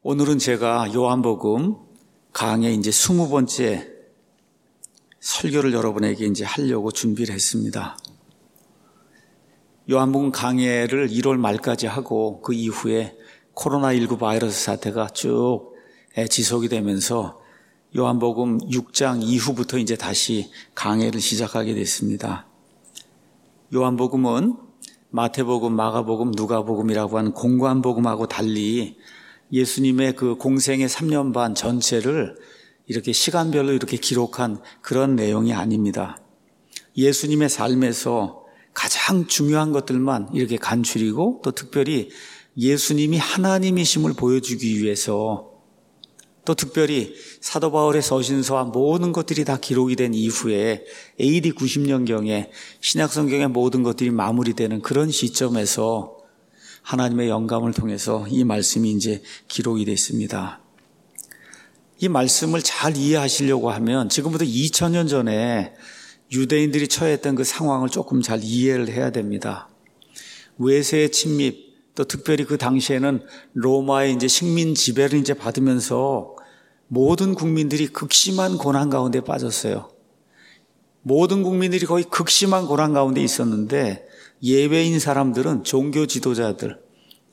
오늘은 제가 요한복음 강의 이제 20번째 설교를 여러분에게 이제 하려고 준비를 했습니다. 요한복음 강의를 1월 말까지 하고 그 이후에 코로나19 바이러스 사태가 쭉 지속이 되면서 요한복음 6장 이후부터 이제 다시 강의를 시작하게 됐습니다. 요한복음은 마태복음, 마가복음, 누가복음이라고 하는 공고한 복음하고 달리 예수님의 그 공생의 3년 반 전체를 이렇게 시간별로 이렇게 기록한 그런 내용이 아닙니다. 예수님의 삶에서 가장 중요한 것들만 이렇게 간추리고 또 특별히 예수님이 하나님이심을 보여주기 위해서 또 특별히 사도 바울의 서신서와 모든 것들이 다 기록이 된 이후에 AD 90년경에 신약성경의 모든 것들이 마무리되는 그런 시점에서 하나님의 영감을 통해서 이 말씀이 이제 기록이 됐습니다. 이 말씀을 잘 이해하시려고 하면 지금부터 2000년 전에 유대인들이 처했던 그 상황을 조금 잘 이해를 해야 됩니다. 외세의 침입, 또 특별히 그 당시에는 로마의 이제 식민 지배를 이제 받으면서 모든 국민들이 극심한 고난 가운데 빠졌어요. 모든 국민들이 거의 극심한 고난 가운데 있었는데 예외인 사람들은 종교 지도자들,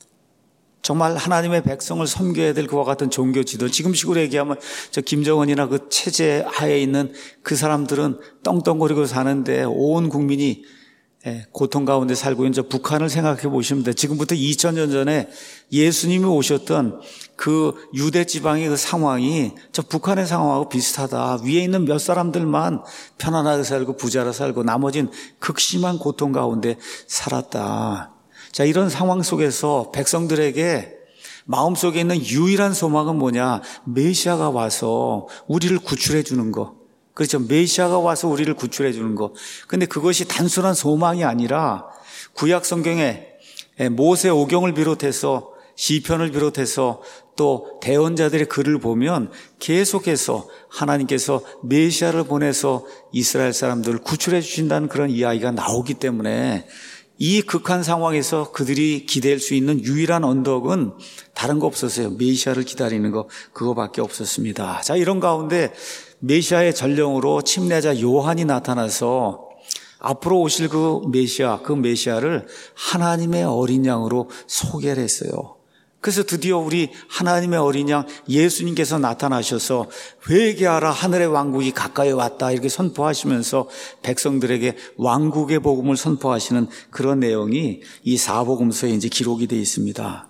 정말 하나님의 백성을 섬겨야 될 그와 같은 종교 지도, 지금식으로 얘기하면 저 김정은이나 그 체제 하에 있는 그 사람들은 떵떵거리고 사는데 온 국민이 고통 가운데 살고 있는 저 북한을 생각해 보시면 돼요. 지금부터 2000년 전에 예수님이 오셨던 그 유대 지방의 그 상황이 저 북한의 상황하고 비슷하다. 위에 있는 몇 사람들만 편안하게 살고 부자로 살고 나머지는 극심한 고통 가운데 살았다. 자, 이런 상황 속에서 백성들에게 마음속에 있는 유일한 소망은 뭐냐? 메시아가 와서 우리를 구출해 주는 거. 그렇죠. 메시아가 와서 우리를 구출해 주는 거. 근데 그것이 단순한 소망이 아니라 구약 성경에 모세 오경을 비롯해서 시편을 비롯해서 또 대언자들의 글을 보면 계속해서 하나님께서 메시아를 보내서 이스라엘 사람들을 구출해 주신다는 그런 이야기가 나오기 때문에 이 극한 상황에서 그들이 기댈 수 있는 유일한 언덕은 다른 거 없었어요. 메시아를 기다리는 거, 그거밖에 없었습니다. 자, 이런 가운데 메시아의 전령으로 침례자 요한이 나타나서 앞으로 오실 그 메시아를 하나님의 어린 양으로 소개를 했어요. 그래서 드디어 우리 하나님의 어린 양 예수님께서 나타나셔서 회개하라, 하늘의 왕국이 가까이 왔다 이렇게 선포하시면서 백성들에게 왕국의 복음을 선포하시는 그런 내용이 이 사복음서에 이제 기록이 되어 있습니다.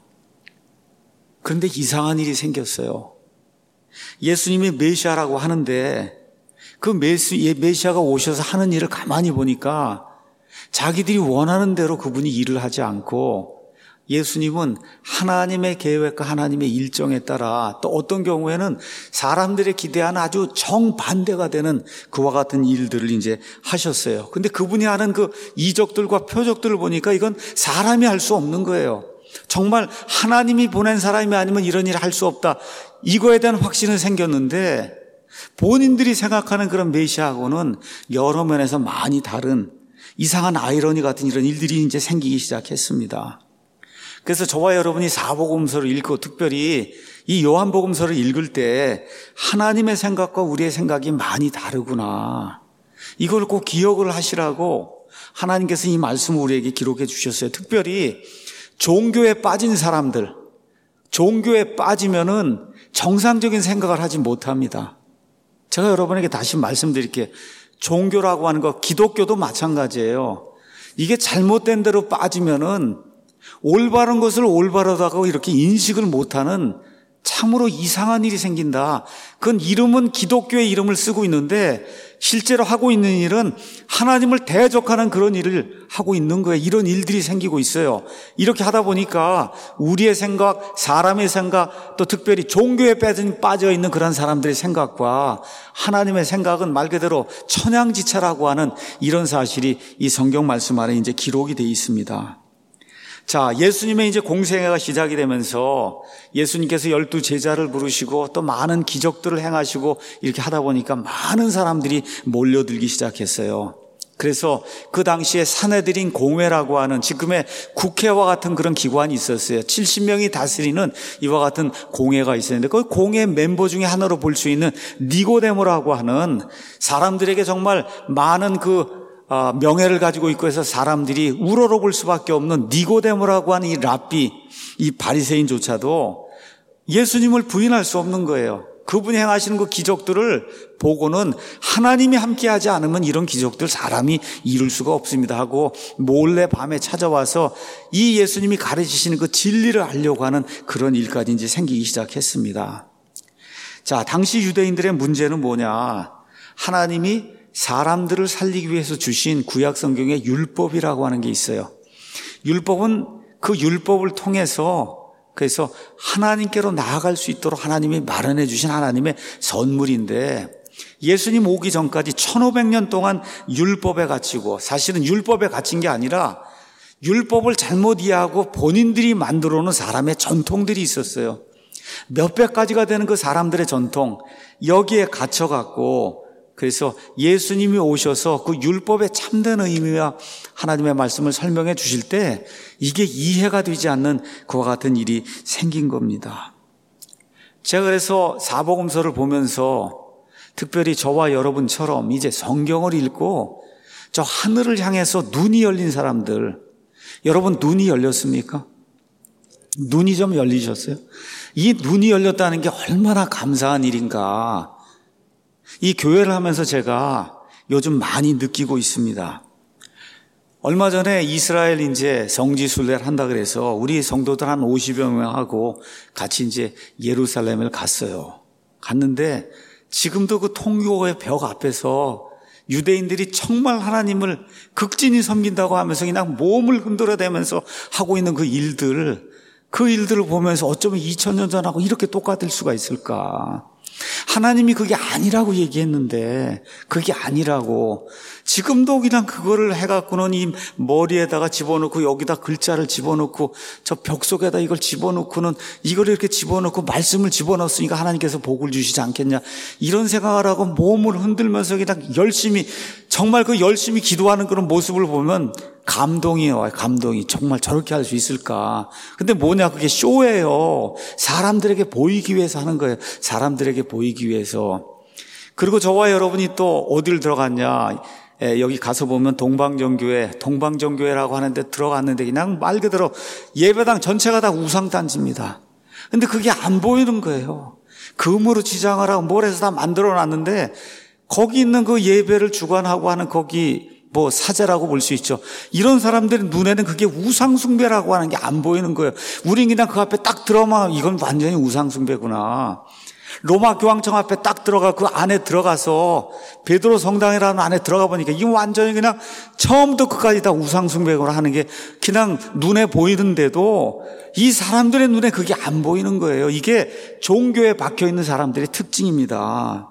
그런데 이상한 일이 생겼어요. 예수님이 메시아라고 하는데 그 메시아가 오셔서 하는 일을 가만히 보니까 자기들이 원하는 대로 그분이 일을 하지 않고 예수님은 하나님의 계획과 하나님의 일정에 따라 또 어떤 경우에는 사람들의 기대하는 아주 정반대가 되는 그와 같은 일들을 이제 하셨어요. 근데 그분이 하는 그 이적들과 표적들을 보니까 이건 사람이 할 수 없는 거예요. 정말 하나님이 보낸 사람이 아니면 이런 일을 할 수 없다. 이거에 대한 확신은 생겼는데 본인들이 생각하는 그런 메시아하고는 여러 면에서 많이 다른 이상한 아이러니 같은 이런 일들이 이제 생기기 시작했습니다. 그래서 저와 여러분이 사복음서를 읽고 특별히 이 요한복음서를 읽을 때 하나님의 생각과 우리의 생각이 많이 다르구나. 이걸 꼭 기억을 하시라고 하나님께서 이 말씀을 우리에게 기록해 주셨어요. 특별히 종교에 빠진 사람들, 종교에 빠지면은 정상적인 생각을 하지 못합니다. 제가 여러분에게 다시 말씀드릴게요. 종교라고 하는 거, 기독교도 마찬가지예요. 이게 잘못된 대로 빠지면은 올바른 것을 올바르다고 이렇게 인식을 못하는 참으로 이상한 일이 생긴다. 그건 이름은 기독교의 이름을 쓰고 있는데 실제로 하고 있는 일은 하나님을 대적하는 그런 일을 하고 있는 거예요. 이런 일들이 생기고 있어요. 이렇게 하다 보니까 우리의 생각, 사람의 생각, 또 특별히 종교에 빠져 있는 그런 사람들의 생각과 하나님의 생각은 말 그대로 천양지차라고 하는 이런 사실이 이 성경 말씀 안에 이제 기록이 되어 있습니다. 자, 예수님의 이제 공생애가 시작이 되면서 예수님께서 12 제자를 부르시고 또 많은 기적들을 행하시고 이렇게 하다 보니까 많은 사람들이 몰려들기 시작했어요. 그래서 그 당시에 사내들인 공회라고 하는 지금의 국회와 같은 그런 기관이 있었어요. 70명이 다스리는 이와 같은 공회가 있었는데 그 공회 멤버 중에 하나로 볼 수 있는 니고데모라고 하는 사람들에게 정말 많은 명예를 가지고 있고 해서 사람들이 우러러볼 수밖에 없는 니고데모라고 하는 이 랍비, 이 바리새인조차도 예수님을 부인할 수 없는 거예요. 그분이 행하시는 그 기적들을 보고는 하나님이 함께하지 않으면 이런 기적들 사람이 이룰 수가 없습니다 하고 몰래 밤에 찾아와서 이 예수님이 가르치시는 그 진리를 알려고 하는 그런 일까지 이제 생기기 시작했습니다. 자, 당시 유대인들의 문제는 뭐냐? 하나님이 사람들을 살리기 위해서 주신 구약 성경에 율법이라고 하는 게 있어요. 율법은 그 율법을 통해서 그래서 하나님께로 나아갈 수 있도록 하나님이 마련해 주신 하나님의 선물인데 예수님 오기 전까지 1500년 동안 율법에 갇히고 사실은 율법에 갇힌 게 아니라 율법을 잘못 이해하고 본인들이 만들어 놓은 사람의 전통들이 있었어요. 몇백 가지가 되는 그 사람들의 전통 여기에 갇혀갖고 그래서 예수님이 오셔서 그 율법의 참된 의미와 하나님의 말씀을 설명해 주실 때 이게 이해가 되지 않는 그와 같은 일이 생긴 겁니다. 제가 그래서 사복음서를 보면서 특별히 저와 여러분처럼 이제 성경을 읽고 저 하늘을 향해서 눈이 열린 사람들, 여러분 눈이 열렸습니까? 눈이 좀 열리셨어요? 이 눈이 열렸다는 게 얼마나 감사한 일인가. 이 교회를 하면서 제가 요즘 많이 느끼고 있습니다. 얼마 전에 이스라엘 이제 성지 순례를 한다 그래서 우리 성도들 한 50여 명하고 같이 이제 예루살렘을 갔어요. 갔는데 지금도 그 통교의 벽 앞에서 유대인들이 정말 하나님을 극진히 섬긴다고 하면서 그냥 몸을 흔들어대면서 하고 있는 그 일들을 보면서 어쩌면 2000년 전하고 이렇게 똑같을 수가 있을까? 하나님이 그게 아니라고 얘기했는데 그게 아니라고 지금도 그냥 그거를 해갖고는 이 머리에다가 집어넣고 여기다 글자를 집어넣고 저 벽 속에다 이걸 집어넣고는 이걸 이렇게 집어넣고 말씀을 집어넣었으니까 하나님께서 복을 주시지 않겠냐 이런 생각을 하고 몸을 흔들면서 그냥 열심히 정말 그 열심히 기도하는 그런 모습을 보면 감동이 와요. 감동이 정말 저렇게 할 수 있을까. 근데 뭐냐 그게 쇼예요. 사람들에게 보이기 위해서 하는 거예요. 사람들에게 보이기 위해서. 그리고 저와 여러분이 또 어딜 들어갔냐. 여기 가서 보면 동방정교회라고 하는데 들어갔는데 그냥 말 그대로 예배당 전체가 다 우상단지입니다. 근데 그게 안 보이는 거예요. 금으로 지장을 하고 뭘 해서 다 만들어 놨는데 거기 있는 그 예배를 주관하고 하는 거기 뭐 사제라고 볼 수 있죠. 이런 사람들의 눈에는 그게 우상숭배라고 하는 게 안 보이는 거예요. 우린 그냥 그 앞에 딱 들어가면 이건 완전히 우상숭배구나. 로마 교황청 앞에 딱 들어가 그 안에 들어가서 베드로 성당이라는 안에 들어가 보니까 이건 완전히 그냥 처음부터 끝까지 다 우상숭배구나 하는 게 그냥 눈에 보이는데도 이 사람들의 눈에 그게 안 보이는 거예요. 이게 종교에 박혀 있는 사람들의 특징입니다.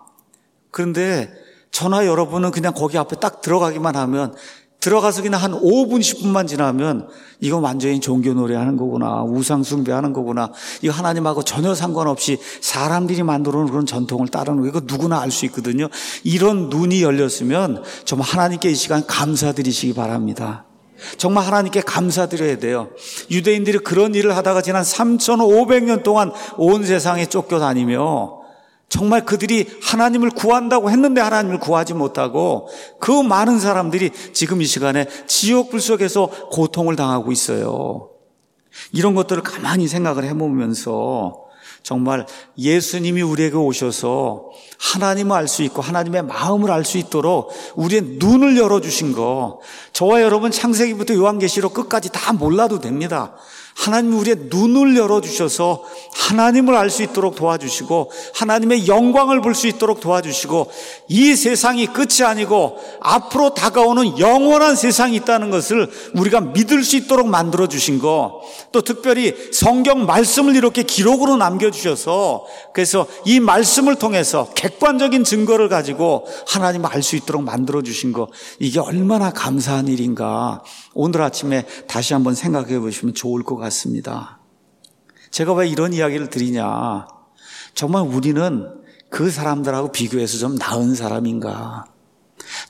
그런데 저나 여러분은 그냥 거기 앞에 딱 들어가기만 하면 들어가서 그냥 한 5분 10분만 지나면 이건 완전히 종교 노래하는 거구나 우상 숭배하는 거구나 이거 하나님하고 전혀 상관없이 사람들이 만들어 놓은 그런 전통을 따르는 거 이거 누구나 알 수 있거든요. 이런 눈이 열렸으면 정말 하나님께 이 시간 감사드리시기 바랍니다. 정말 하나님께 감사드려야 돼요. 유대인들이 그런 일을 하다가 지난 3500년 동안 온 세상에 쫓겨다니며 정말 그들이 하나님을 구한다고 했는데 하나님을 구하지 못하고 그 많은 사람들이 지금 이 시간에 지옥불 속에서 고통을 당하고 있어요. 이런 것들을 가만히 생각을 해보면서 정말 예수님이 우리에게 오셔서 하나님을 알 수 있고 하나님의 마음을 알 수 있도록 우리의 눈을 열어주신 거 저와 여러분 창세기부터 요한계시록 끝까지 다 몰라도 됩니다. 하나님이 우리의 눈을 열어주셔서 하나님을 알 수 있도록 도와주시고 하나님의 영광을 볼 수 있도록 도와주시고 이 세상이 끝이 아니고 앞으로 다가오는 영원한 세상이 있다는 것을 우리가 믿을 수 있도록 만들어주신 거 또 특별히 성경 말씀을 이렇게 기록으로 남겨주셔서 그래서 이 말씀을 통해서 객관적인 증거를 가지고 하나님을 알 수 있도록 만들어주신 거 이게 얼마나 감사한 일인가 오늘 아침에 다시 한번 생각해 보시면 좋을 것 같습니다. 제가 왜 이런 이야기를 드리냐 정말 우리는 그 사람들하고 비교해서 좀 나은 사람인가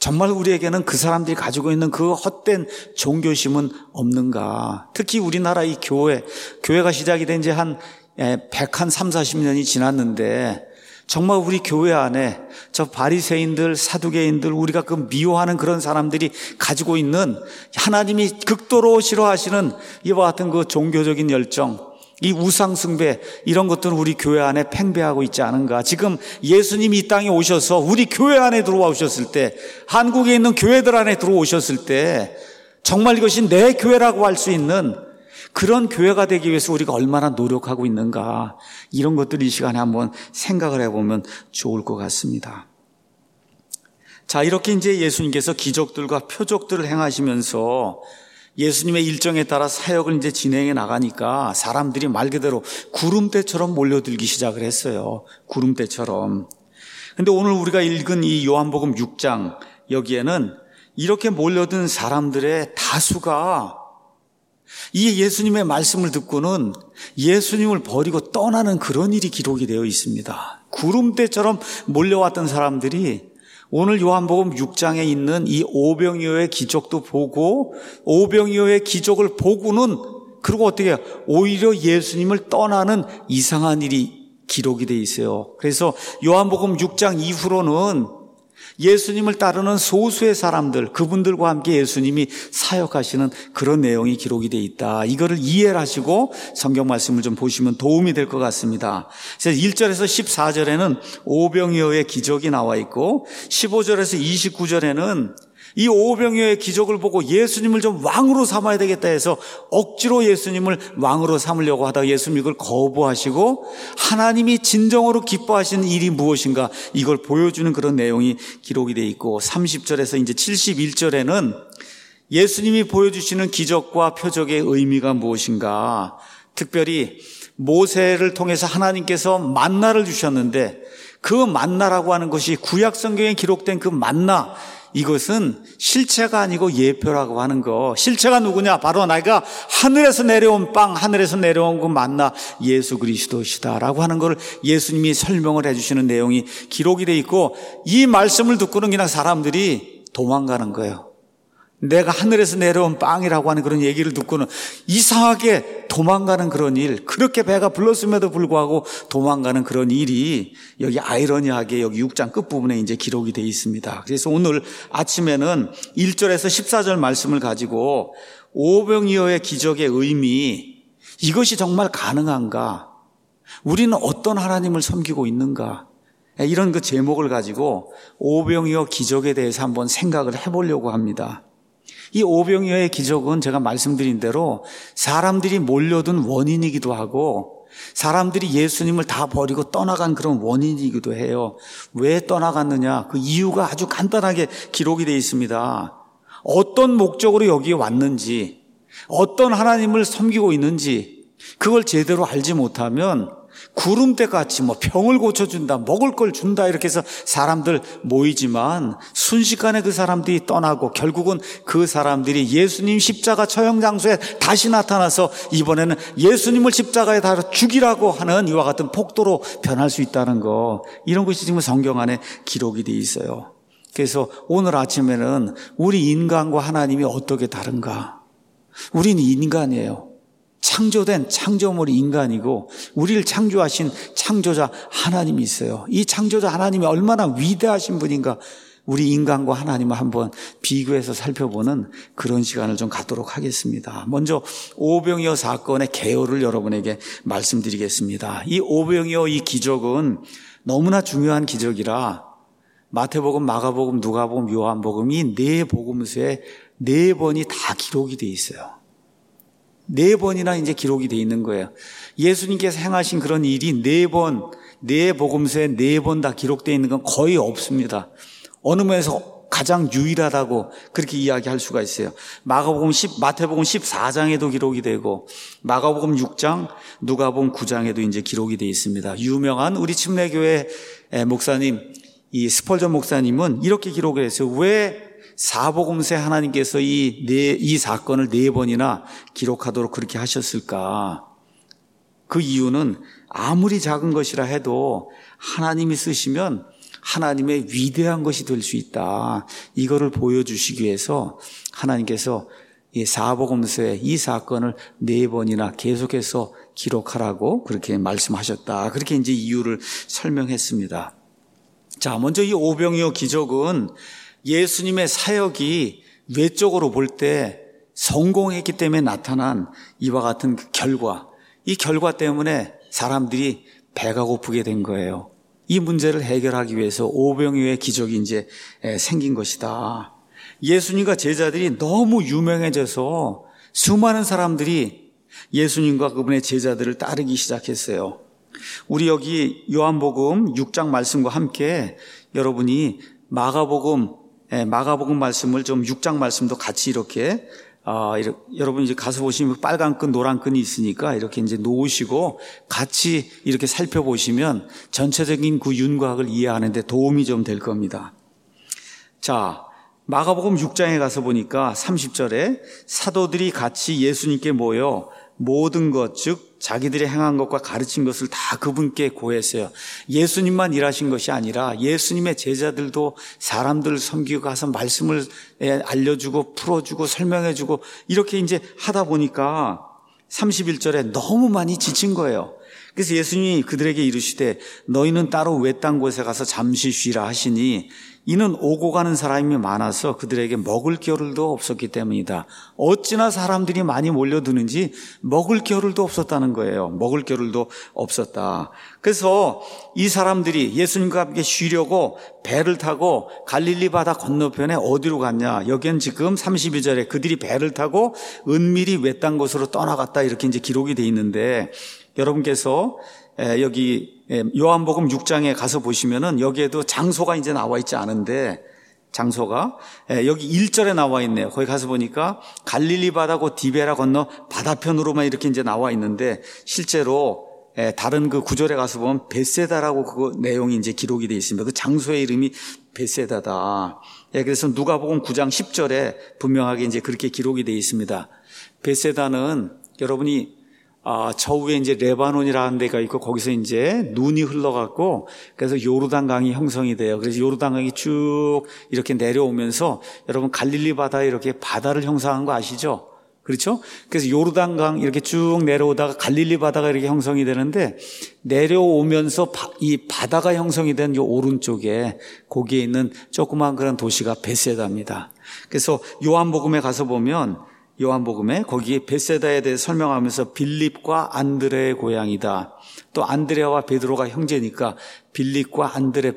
정말 우리에게는 그 사람들이 가지고 있는 그 헛된 종교심은 없는가? 특히 우리나라 이 교회가 시작이 된 지 한 130-40년이 지났는데 정말 우리 교회 안에 저 바리새인들, 사두개인들, 우리가 그 미워하는 그런 사람들이 가지고 있는 하나님이 극도로 싫어하시는 이와 같은 그 종교적인 열정, 이 우상숭배, 이런 것들은 우리 교회 안에 팽배하고 있지 않은가? 지금 예수님이 이 땅에 오셔서 우리 교회 안에 들어오셨을 때, 한국에 있는 교회들 안에 들어오셨을 때 정말 이것이 내 교회라고 할 수 있는 그런 교회가 되기 위해서 우리가 얼마나 노력하고 있는가, 이런 것들 이 시간에 한번 생각을 해보면 좋을 것 같습니다. 자, 이렇게 이제 예수님께서 기적들과 표적들을 행하시면서 예수님의 일정에 따라 사역을 이제 진행해 나가니까 사람들이 말 그대로 구름대처럼 몰려들기 시작을 했어요. 구름대처럼. 근데 오늘 우리가 읽은 이 요한복음 6장, 여기에는 이렇게 몰려든 사람들의 다수가 이 예수님의 말씀을 듣고는 예수님을 버리고 떠나는 그런 일이 기록이 되어 있습니다. 구름대처럼 몰려왔던 사람들이 오늘 요한복음 6장에 있는 이 오병이어의 기적도 보고, 오병이어의 기적을 보고는, 그리고 어떻게 해요? 오히려 예수님을 떠나는 이상한 일이 기록이 되어 있어요. 그래서 요한복음 6장 이후로는 예수님을 따르는 소수의 사람들, 그분들과 함께 예수님이 사역하시는 그런 내용이 기록이 되어 있다. 이거를 이해를 하시고 성경 말씀을 좀 보시면 도움이 될 것 같습니다. 그래서 1절에서 14절에는 오병이어의 기적이 나와 있고, 15절에서 29절에는 이 오병이어의 기적을 보고 예수님을 좀 왕으로 삼아야 되겠다 해서 억지로 예수님을 왕으로 삼으려고 하다가 예수님 이걸 거부하시고 하나님이 진정으로 기뻐하시는 일이 무엇인가, 이걸 보여주는 그런 내용이 기록이 되어 있고, 30절에서 이제 71절에는 예수님이 보여주시는 기적과 표적의 의미가 무엇인가, 특별히 모세를 통해서 하나님께서 만나를 주셨는데 그 만나라고 하는 것이 구약 성경에 기록된 그 만나, 이것은 실체가 아니고 예표라고 하는 거. 실체가 누구냐? 바로 내가 하늘에서 내려온 빵, 하늘에서 내려온 그 만나 예수 그리스도시다라고 하는 걸 예수님이 설명을 해주시는 내용이 기록이 돼 있고, 이 말씀을 듣고는 그냥 사람들이 도망가는 거예요. 내가 하늘에서 내려온 빵이라고 하는 그런 얘기를 듣고는 이상하게 도망가는 그런 일, 그렇게 배가 불렀음에도 불구하고 도망가는 그런 일이 여기 아이러니하게 여기 6장 끝부분에 이제 기록이 되어 있습니다. 그래서 오늘 아침에는 1절에서 14절 말씀을 가지고 오병이어의 기적의 의미, 이것이 정말 가능한가? 우리는 어떤 하나님을 섬기고 있는가? 이런 그 제목을 가지고 오병이어 기적에 대해서 한번 생각을 해보려고 합니다. 이 오병이어의 기적은 제가 말씀드린 대로 사람들이 몰려든 원인이기도 하고, 사람들이 예수님을 다 버리고 떠나간 그런 원인이기도 해요. 왜 떠나갔느냐? 그 이유가 아주 간단하게 기록이 되어 있습니다. 어떤 목적으로 여기에 왔는지, 어떤 하나님을 섬기고 있는지 그걸 제대로 알지 못하면 구름대같이 병을 고쳐준다, 먹을 걸 준다, 이렇게 해서 사람들 모이지만 순식간에 그 사람들이 떠나고 결국은 그 사람들이 예수님 십자가 처형 장소에 다시 나타나서 이번에는 예수님을 십자가에 달아 죽이라고 하는 이와 같은 폭도로 변할 수 있다는 거, 이런 것이 지금 성경 안에 기록이 되어 있어요. 그래서 오늘 아침에는 우리 인간과 하나님이 어떻게 다른가? 우리는 인간이에요. 창조된 창조물이 인간이고 우리를 창조하신 창조자 하나님이 있어요. 이 창조자 하나님이 얼마나 위대하신 분인가, 우리 인간과 하나님을 한번 비교해서 살펴보는 그런 시간을 좀 갖도록 하겠습니다. 먼저 오병이어 사건의 개요를 여러분에게 말씀드리겠습니다. 이 오병이어 이 기적은 너무나 중요한 기적이라 마태복음, 마가복음, 누가복음, 요한복음 이 네 복음서에 4번이 다 기록이 돼 있어요. 4번이나 이제 기록이 돼 있는 거예요. 예수님께서 행하신 그런 일이 4번, 네 복음서에 4번 다 기록되어 있는 건 거의 없습니다. 어느 면에서 가장 유일하다고 그렇게 이야기할 수가 있어요. 마태복음 14장에도 기록이 되고, 마가복음 6장, 누가복음 9장에도 이제 기록이 되어 있습니다. 유명한 우리 침례교회 목사님, 이 스펄전 목사님은 이렇게 기록을 했어요. 왜 사복음서에 하나님께서 이 사건을 4번이나 기록하도록 그렇게 하셨을까? 그 이유는 아무리 작은 것이라 해도 하나님이 쓰시면 하나님의 위대한 것이 될 수 있다. 이거를 보여주시기 위해서 하나님께서 이 사복음서에 이 사건을 4번이나 계속해서 기록하라고 그렇게 말씀하셨다. 그렇게 이제 이유를 설명했습니다. 자, 먼저 이 오병이어 기적은 예수님의 사역이 외적으로 볼 때 성공했기 때문에 나타난 이와 같은 그 결과, 이 결과 때문에 사람들이 배가 고프게 된 거예요. 이 문제를 해결하기 위해서 오병이어의 기적이 이제 생긴 것이다. 예수님과 제자들이 너무 유명해져서 수많은 사람들이 예수님과 그분의 제자들을 따르기 시작했어요. 우리 여기 요한복음 6장 말씀과 함께 여러분이 마가복음 말씀을 좀 6장 말씀도 같이 이렇게 여러분 이제 가서 보시면 빨간 끈, 노란 끈이 있으니까 이렇게 이제 놓으시고 같이 이렇게 살펴보시면 전체적인 그 윤곽을 이해하는데 도움이 좀 될 겁니다. 자, 마가복음 6장에 가서 보니까 30절에 사도들이 같이 예수님께 모여 모든 것, 즉 자기들이 행한 것과 가르친 것을 다 그분께 고했어요. 예수님만 일하신 것이 아니라 예수님의 제자들도 사람들을 섬기고 가서 말씀을 알려주고 풀어주고 설명해주고 이렇게 이제 하다 보니까 31절에 너무 많이 지친 거예요. 그래서 예수님이 그들에게 이르시되 너희는 따로 외딴 곳에 가서 잠시 쉬라 하시니 이는 오고 가는 사람이 많아서 그들에게 먹을 겨를도 없었기 때문이다. 어찌나 사람들이 많이 몰려드는지 먹을 겨를도 없었다는 거예요. 먹을 겨를도 없었다. 그래서 이 사람들이 예수님과 함께 쉬려고 배를 타고 갈릴리 바다 건너편에 어디로 갔냐. 여기는 지금 32절에 그들이 배를 타고 은밀히 외딴 곳으로 떠나갔다 이렇게 이제 기록이 돼 있는데 여러분께서 여기 요한복음 6장에 가서 보시면은 여기에도 장소가 이제 나와 있지 않은데 장소가 여기 1절에 나와 있네요. 거기 가서 보니까 갈릴리 바다고 디베라 건너 바다편으로만 이렇게 이제 나와 있는데 실제로 다른 그 구절에 가서 보면 베세다라고 그 내용이 이제 기록이 되어 있습니다. 그 장소의 이름이 베세다다. 그래서 누가복음 9장 10절에 분명하게 이제 그렇게 기록이 되어 있습니다. 베세다는 여러분이 저 위에 이제 레바논이라는 데가 있고 거기서 이제 눈이 흘러갖고 그래서 요르단강이 형성이 돼요. 그래서 요르단강이 쭉 이렇게 내려오면서 여러분 갈릴리 바다에 이렇게 바다를 형성한 거 아시죠? 그렇죠? 그래서 요르단강 이렇게 쭉 내려오다가 갈릴리 바다가 이렇게 형성이 되는데 내려오면서 이 바다가 형성이 된 이 오른쪽에 거기에 있는 조그만 그런 도시가 베세다입니다. 그래서 요한복음에 가서 보면 요한복음에 거기에 베세다에 대해 설명하면서 빌립과 안드레의 고향이다. 또 안드레와 베드로가 형제니까 빌립과 안드레,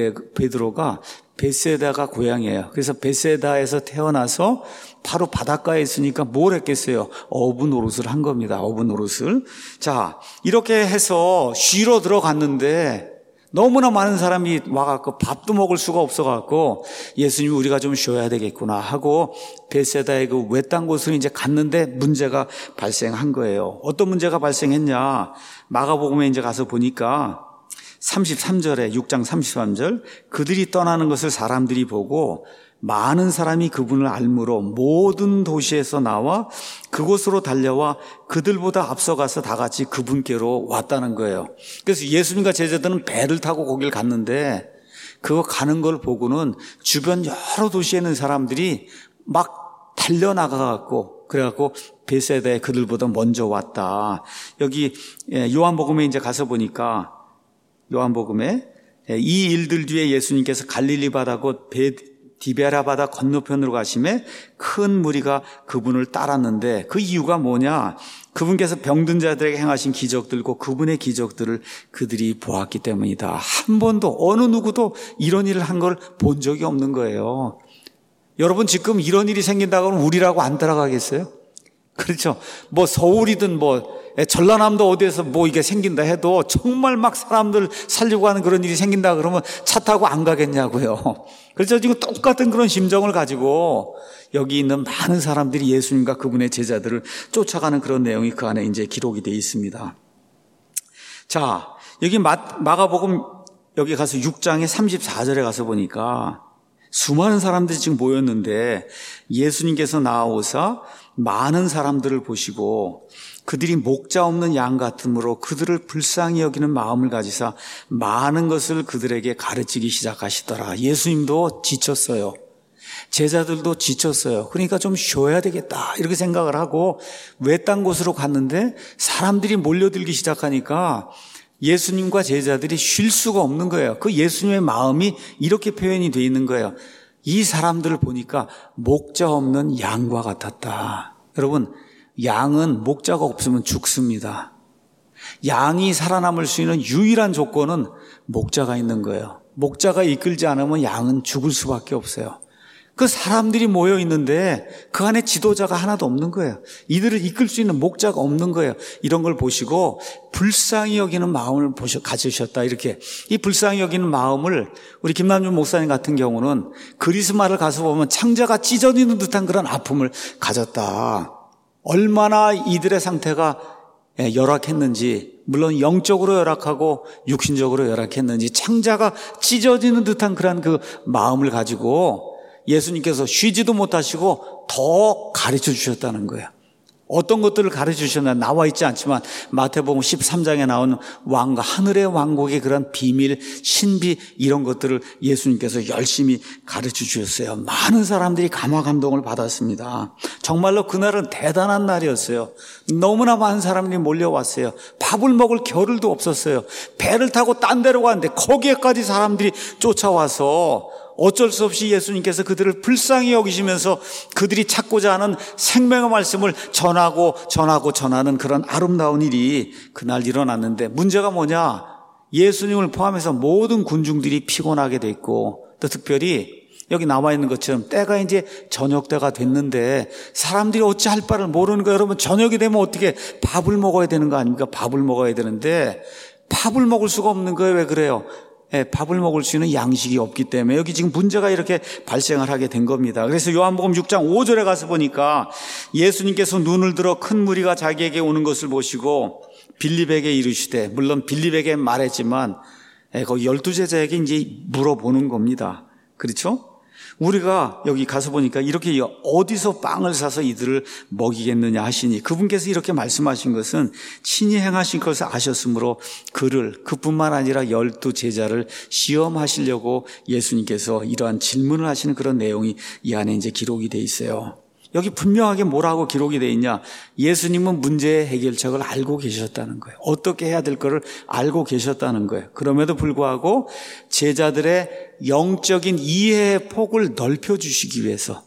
베드로가 베세다가 고향이에요. 그래서 베세다에서 태어나서 바로 바닷가에 있으니까 뭘 했겠어요? 어부 노릇을 한 겁니다. 어부 노릇을. 자, 이렇게 해서 쉬러 들어갔는데 너무나 많은 사람이 와갖고 밥도 먹을 수가 없어갖고 예수님이 우리가 좀 쉬어야 되겠구나 하고 베세다의 그 외딴 곳으로 이제 갔는데 문제가 발생한 거예요. 어떤 문제가 발생했냐? 마가복음에 이제 가서 보니까 33절에 6장 33절 그들이 떠나는 것을 사람들이 보고 많은 사람이 그분을 알므로 모든 도시에서 나와 그곳으로 달려와 그들보다 앞서가서 다 같이 그분께로 왔다는 거예요. 그래서 예수님과 제자들은 배를 타고 거길 갔는데 그거 가는 걸 보고는 주변 여러 도시에 있는 사람들이 막 달려나가갖고 그래갖고 베세다에 그들보다 먼저 왔다. 여기 요한복음에 이제 가서 보니까 요한복음에 이 일들 뒤에 예수님께서 갈릴리 바다고 디베라 바다 건너편으로 가심에 큰 무리가 그분을 따랐는데 그 이유가 뭐냐? 그분께서 병든 자들에게 행하신 기적들과 그분의 기적들을 그들이 보았기 때문이다. 한 번도 어느 누구도 이런 일을 한 걸 본 적이 없는 거예요. 여러분 지금 이런 일이 생긴다고 하면 우리라고 안 따라가겠어요? 그렇죠. 뭐 서울이든 뭐 전라남도 어디에서 뭐 이게 생긴다 해도 정말 막 사람들 살려고 하는 그런 일이 생긴다 그러면 차 타고 안 가겠냐고요. 그래서 지금 똑같은 그런 심정을 가지고 여기 있는 많은 사람들이 예수님과 그분의 제자들을 쫓아가는 그런 내용이 그 안에 이제 기록이 되어 있습니다. 자, 여기 마가복음 여기 가서 6장의 34절에 가서 보니까 수많은 사람들이 지금 모였는데 예수님께서 나아오사 많은 사람들을 보시고 그들이 목자 없는 양 같으므로 그들을 불쌍히 여기는 마음을 가지사 많은 것을 그들에게 가르치기 시작하시더라. 예수님도 지쳤어요. 제자들도 지쳤어요. 그러니까 좀 쉬어야 되겠다 이렇게 생각을 하고 외딴 곳으로 갔는데 사람들이 몰려들기 시작하니까 예수님과 제자들이 쉴 수가 없는 거예요. 그 예수님의 마음이 이렇게 표현이 되어 있는 거예요. 이 사람들을 보니까 목자 없는 양과 같았다. 여러분, 양은 목자가 없으면 죽습니다. 양이 살아남을 수 있는 유일한 조건은 목자가 있는 거예요. 목자가 이끌지 않으면 양은 죽을 수밖에 없어요. 그 사람들이 모여 있는데 그 안에 지도자가 하나도 없는 거예요. 이들을 이끌 수 있는 목자가 없는 거예요. 이런 걸 보시고 불쌍히 여기는 마음을 가지셨다. 이렇게 이 불쌍히 여기는 마음을 우리 김남준 목사님 같은 경우는 그리스마를 가서 보면 창자가 찢어지는 듯한 그런 아픔을 가졌다. 얼마나 이들의 상태가 열악했는지, 물론 영적으로 열악하고 육신적으로 열악했는지 창자가 찢어지는 듯한 그런 그 마음을 가지고 예수님께서 쉬지도 못하시고 더 가르쳐 주셨다는 거예요. 어떤 것들을 가르쳐 주셨나 나와 있지 않지만 마태복음 13장에 나오는 왕과 하늘의 왕국의 그런 비밀, 신비 이런 것들을 예수님께서 열심히 가르쳐 주셨어요. 많은 사람들이 감화 감동을 받았습니다. 정말로 그날은 대단한 날이었어요. 너무나 많은 사람들이 몰려왔어요. 밥을 먹을 겨를도 없었어요. 배를 타고 딴 데로 갔는데 거기에까지 사람들이 쫓아와서 어쩔 수 없이 예수님께서 그들을 불쌍히 여기시면서 그들이 찾고자 하는 생명의 말씀을 전하는 그런 아름다운 일이 그날 일어났는데 문제가 뭐냐? 예수님을 포함해서 모든 군중들이 피곤하게 돼 있고 또 특별히 여기 나와 있는 것처럼 때가 이제 저녁 때가 됐는데 사람들이 어찌 할 바를 모르는 거예요. 여러분 저녁이 되면 어떻게 밥을 먹어야 되는 거 아닙니까? 밥을 먹어야 되는데 밥을 먹을 수가 없는 거예요. 왜 그래요? 밥을 먹을 수 있는 양식이 없기 때문에 여기 지금 문제가 이렇게 발생을 하게 된 겁니다. 그래서 요한복음 6장 5절에 가서 보니까 예수님께서 눈을 들어 큰 무리가 자기에게 오는 것을 보시고 빌립에게 이르시되, 물론 빌립에게 말했지만 거기 12제자에게 이제 물어보는 겁니다. 그렇죠? 우리가 여기 가서 보니까 이렇게 어디서 빵을 사서 이들을 먹이겠느냐 하시니 그분께서 이렇게 말씀하신 것은 친히 행하신 것을 아셨으므로 그뿐만 아니라 12제자를 시험하시려고 예수님께서 이러한 질문을 하시는 그런 내용이 이 안에 이제 기록이 돼 있어요. 여기 분명하게 뭐라고 기록이 돼 있냐? 예수님은 문제의 해결책을 알고 계셨다는 거예요. 어떻게 해야 될 거를 알고 계셨다는 거예요. 그럼에도 불구하고 제자들의 영적인 이해의 폭을 넓혀주시기 위해서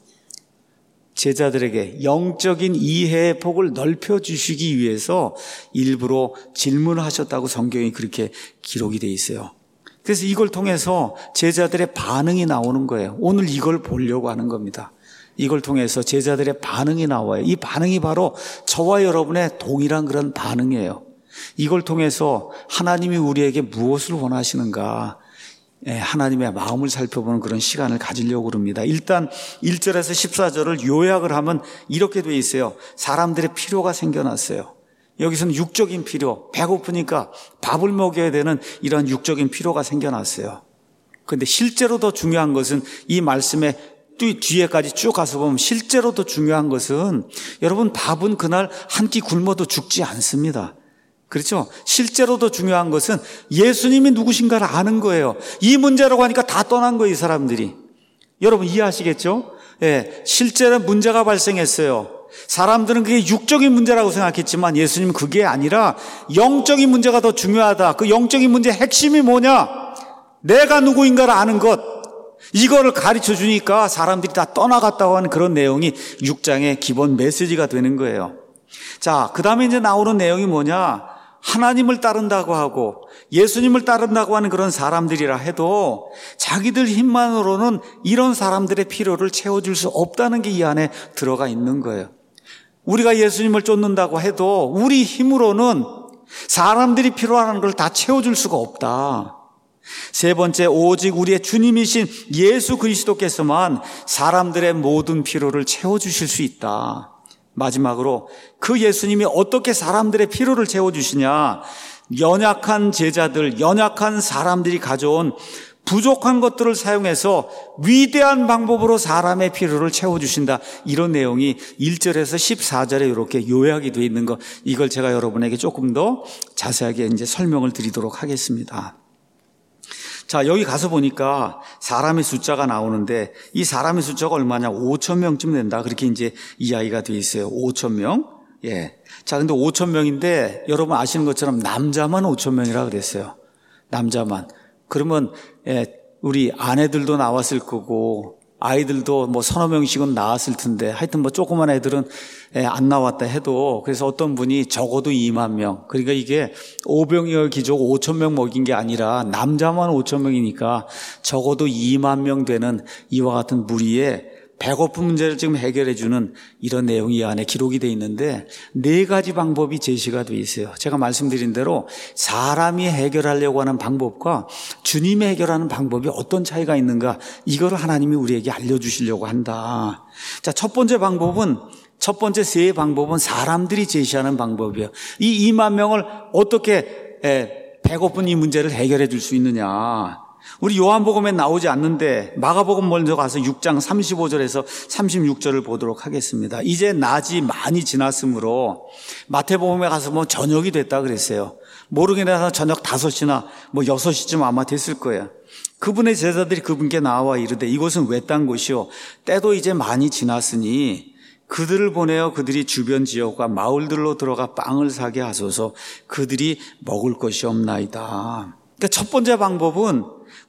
제자들에게 영적인 이해의 폭을 넓혀주시기 위해서 일부러 질문을 하셨다고 성경이 그렇게 기록이 돼 있어요. 그래서 이걸 통해서 제자들의 반응이 나오는 거예요. 오늘 이걸 보려고 하는 겁니다. 이걸 통해서 제자들의 반응이 나와요. 이 반응이 바로 저와 여러분의 동일한 그런 반응이에요. 이걸 통해서 하나님이 우리에게 무엇을 원하시는가, 하나님의 마음을 살펴보는 그런 시간을 가지려고 합니다. 일단 1절에서 14절을 요약을 하면 이렇게 돼 있어요. 사람들의 필요가 생겨났어요. 여기서는 육적인 필요, 배고프니까 밥을 먹여야 되는 이런 육적인 필요가 생겨났어요. 그런데 실제로 더 중요한 것은 이 말씀의 뒤에까지 쭉 가서 보면 실제로 더 중요한 것은 여러분 밥은 그날 한 끼 굶어도 죽지 않습니다. 그렇죠? 실제로 더 중요한 것은 예수님이 누구신가를 아는 거예요. 이 문제라고 하니까 다 떠난 거예요, 이 사람들이. 여러분 이해하시겠죠? 실제로 문제가 발생했어요. 사람들은 그게 육적인 문제라고 생각했지만 예수님은 그게 아니라 영적인 문제가 더 중요하다. 그 영적인 문제의 핵심이 뭐냐? 내가 누구인가를 아는 것. 이거를 가르쳐 주니까 사람들이 다 떠나갔다고 하는 그런 내용이 6장의 기본 메시지가 되는 거예요. 자, 그 다음에 이제 나오는 내용이 뭐냐? 하나님을 따른다고 하고 예수님을 따른다고 하는 그런 사람들이라 해도 자기들 힘만으로는 이런 사람들의 필요를 채워줄 수 없다는 게 이 안에 들어가 있는 거예요. 우리가 예수님을 쫓는다고 해도 우리 힘으로는 사람들이 필요하는 걸 다 채워줄 수가 없다. 세 번째, 오직 우리의 주님이신 예수 그리스도께서만 사람들의 모든 필요를 채워주실 수 있다. 마지막으로 그 예수님이 어떻게 사람들의 필요를 채워주시냐? 연약한 제자들, 연약한 사람들이 가져온 부족한 것들을 사용해서 위대한 방법으로 사람의 필요를 채워주신다. 이런 내용이 1절에서 14절에 이렇게 요약이 되어 있는 것, 이걸 제가 여러분에게 조금 더 자세하게 이제 설명을 드리도록 하겠습니다. 자, 여기 가서 보니까 사람의 숫자가 나오는데 이 사람의 숫자가 얼마냐? 5,000명쯤 된다. 그렇게 이제 이야기가 되어 있어요. 5,000명. 예. 자, 근데 5,000명인데 여러분 아시는 것처럼 남자만 5,000명이라 그랬어요. 남자만. 그러면 우리 아내들도 나왔을 거고 아이들도 뭐 서너 명씩은 나왔을 텐데 하여튼 뭐 조그만 애들은 안 나왔다 해도 그래서 어떤 분이 적어도 2만 명, 그러니까 이게 오병이어 기적 5,000명 먹인 게 아니라 남자만 5,000명이니까 적어도 2만 명 되는 이와 같은 무리에 배고픈 문제를 지금 해결해 주는 이런 내용이 이 안에 기록이 되어 있는데 4가지 방법이 제시가 되어 있어요. 제가 말씀드린 대로 사람이 해결하려고 하는 방법과 주님이 해결하는 방법이 어떤 차이가 있는가, 이거를 하나님이 우리에게 알려주시려고 한다. 자, 첫 번째 세 방법은 사람들이 제시하는 방법이에요. 이 2만 명을 어떻게 배고픈 이 문제를 해결해 줄 수 있느냐. 우리 요한복음에 나오지 않는데 마가복음 먼저 가서 6장 35절에서 36절을 보도록 하겠습니다. 이제 낮이 많이 지났으므로 마태복음에 가서 뭐 저녁이 됐다 그랬어요. 모르긴 해서 저녁 5시나 뭐 6시쯤 아마 됐을 거예요. 그분의 제자들이 그분께 나와 이르되 이곳은 외딴 곳이요 때도 이제 많이 지났으니 그들을 보내어 그들이 주변 지역과 마을들로 들어가 빵을 사게 하소서. 그들이 먹을 것이 없나이다. 그러니까 첫 번째 방법은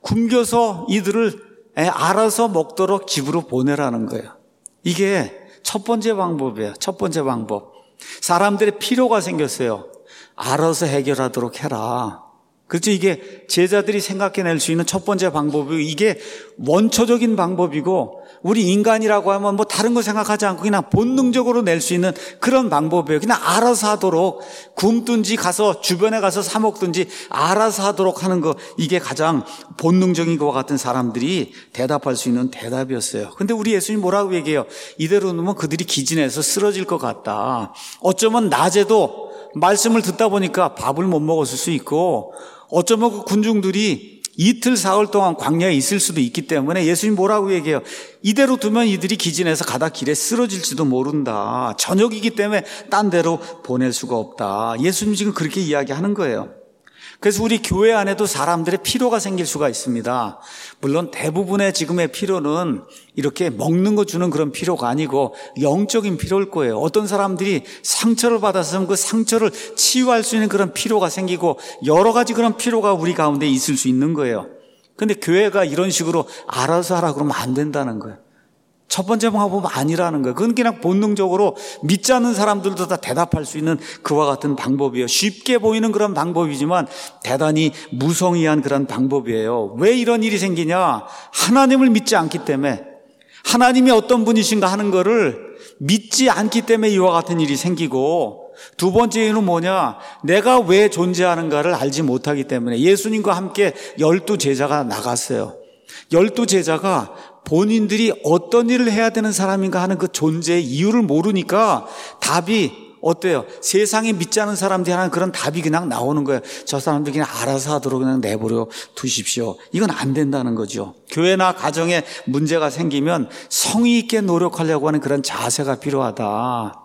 굶겨서 이들을 알아서 먹도록 집으로 보내라는 거예요. 이게 첫 번째 방법이에요. 첫 번째 방법. 사람들의 필요가 생겼어요. 알아서 해결하도록 해라. 그렇죠. 이게 제자들이 생각해낼 수 있는 첫 번째 방법이고, 이게 원초적인 방법이고, 우리 인간이라고 하면 뭐 다른 거 생각하지 않고 그냥 본능적으로 낼 수 있는 그런 방법이에요. 그냥 알아서 하도록, 굶든지 가서 주변에 가서 사 먹든지 알아서 하도록 하는 거, 이게 가장 본능적인 것과 같은 사람들이 대답할 수 있는 대답이었어요. 근데 우리 예수님 뭐라고 얘기해요? 이대로 놓으면 그들이 기진해서 쓰러질 것 같다. 어쩌면 낮에도 말씀을 듣다 보니까 밥을 못 먹었을 수 있고, 어쩌면 그 군중들이 이틀 사흘 동안 광야에 있을 수도 있기 때문에 예수님 뭐라고 얘기해요? 이대로 두면 이들이 기진해서 가다 길에 쓰러질지도 모른다. 저녁이기 때문에 딴 데로 보낼 수가 없다. 예수님 지금 그렇게 이야기하는 거예요. 그래서 우리 교회 안에도 사람들의 필요가 생길 수가 있습니다. 물론 대부분의 지금의 필요는 이렇게 먹는 거 주는 그런 필요가 아니고 영적인 필요일 거예요. 어떤 사람들이 상처를 받아서 그 상처를 치유할 수 있는 그런 필요가 생기고 여러 가지 그런 필요가 우리 가운데 있을 수 있는 거예요. 그런데 교회가 이런 식으로 알아서 하라 그러면 안 된다는 거예요. 첫 번째 방법은 아니라는 거예요. 그건 그냥 본능적으로 믿지 않는 사람들도 다 대답할 수 있는 그와 같은 방법이에요. 쉽게 보이는 그런 방법이지만 대단히 무성의한 그런 방법이에요. 왜 이런 일이 생기냐? 하나님을 믿지 않기 때문에, 하나님이 어떤 분이신가 하는 거를 믿지 않기 때문에 이와 같은 일이 생기고, 두 번째 이유는 뭐냐? 내가 왜 존재하는가를 알지 못하기 때문에. 예수님과 함께 12제자가 나갔어요. 12제자가 본인들이 어떤 일을 해야 되는 사람인가 하는 그 존재의 이유를 모르니까 답이 어때요? 세상에 믿지 않은 사람들이 하는 그런 답이 그냥 나오는 거예요. 저 사람들 그냥 알아서 하도록 그냥 내버려 두십시오. 이건 안 된다는 거죠. 교회나 가정에 문제가 생기면 성의 있게 노력하려고 하는 그런 자세가 필요하다.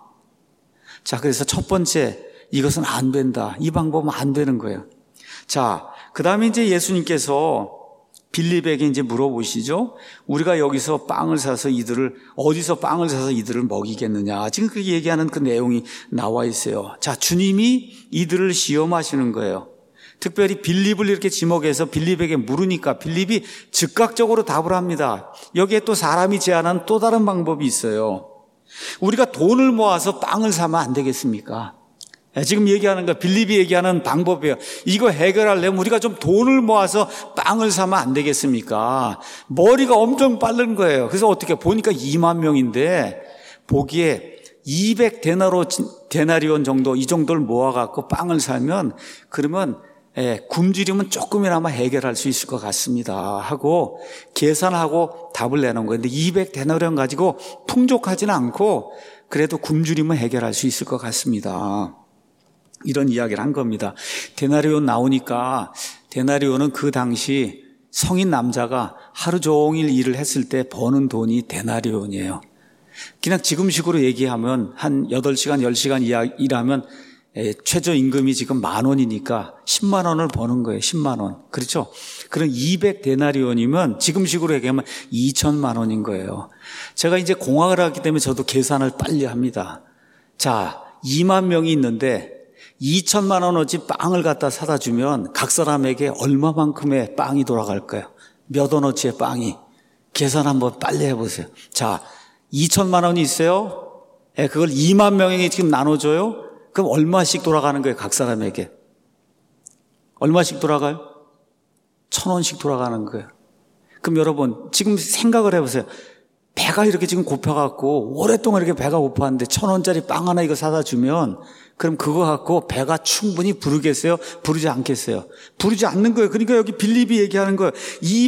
자, 그래서 첫 번째, 이것은 안 된다. 이 방법은 안 되는 거예요. 자, 그 다음에 이제 예수님께서 빌립에게 이제 물어보시죠. 우리가 여기서 빵을 사서 어디서 빵을 사서 이들을 먹이겠느냐. 지금 그 얘기하는 그 내용이 나와 있어요. 자, 주님이 이들을 시험하시는 거예요. 특별히 빌립을 이렇게 지목해서 빌립에게 물으니까 빌립이 즉각적으로 답을 합니다. 여기에 또 사람이 제안한 또 다른 방법이 있어요. 우리가 돈을 모아서 빵을 사면 안 되겠습니까? 지금 얘기하는 거, 빌립이 얘기하는 방법이에요. 이거 해결하려면 우리가 좀 돈을 모아서 빵을 사면 안 되겠습니까? 머리가 엄청 빠른 거예요. 그래서 어떻게 보니까 2만 명인데 보기에 200데나리온 정도, 이 정도를 모아갖고 빵을 사면 그러면 굶주리면 조금이나마 해결할 수 있을 것 같습니다 하고 계산하고 답을 내놓은 거예요. 근데 200데나리온 가지고 풍족하지는 않고 그래도 굶주리면 해결할 수 있을 것 같습니다. 이런 이야기를 한 겁니다. 데나리온 나오니까 데나리온은 그 당시 성인 남자가 하루 종일 일을 했을 때 버는 돈이 데나리온이에요. 그냥 지금식으로 얘기하면 한 8시간, 10시간 일하면 최저임금이 지금 10,000원이니까 10만 원을 버는 거예요. 10만 원. 그렇죠? 그럼 200데나리온이면 지금식으로 얘기하면 2천만 원인 거예요. 제가 이제 공학을 하기 때문에 저도 계산을 빨리 합니다. 자, 2만 명이 있는데 2천만 원어치 빵을 갖다 사다 주면 각 사람에게 얼마만큼의 빵이 돌아갈까요? 몇 원어치의 빵이? 계산 한번 빨리 해보세요. 자, 2천만 원이 있어요. 그걸 2만 명에게 지금 나눠줘요. 그럼 얼마씩 돌아가는 거예요? 각 사람에게. 얼마씩 돌아가요? 1,000원씩 돌아가는 거예요. 그럼 여러분 지금 생각을 해보세요. 배가 이렇게 지금 고파갖고 오랫동안 이렇게 배가 고팠는데 1,000원짜리 빵 하나 이거 사다 주면 그럼 그거 갖고 배가 충분히 부르겠어요? 부르지 않겠어요? 부르지 않는 거예요. 그러니까 여기 빌립이 얘기하는 거예요.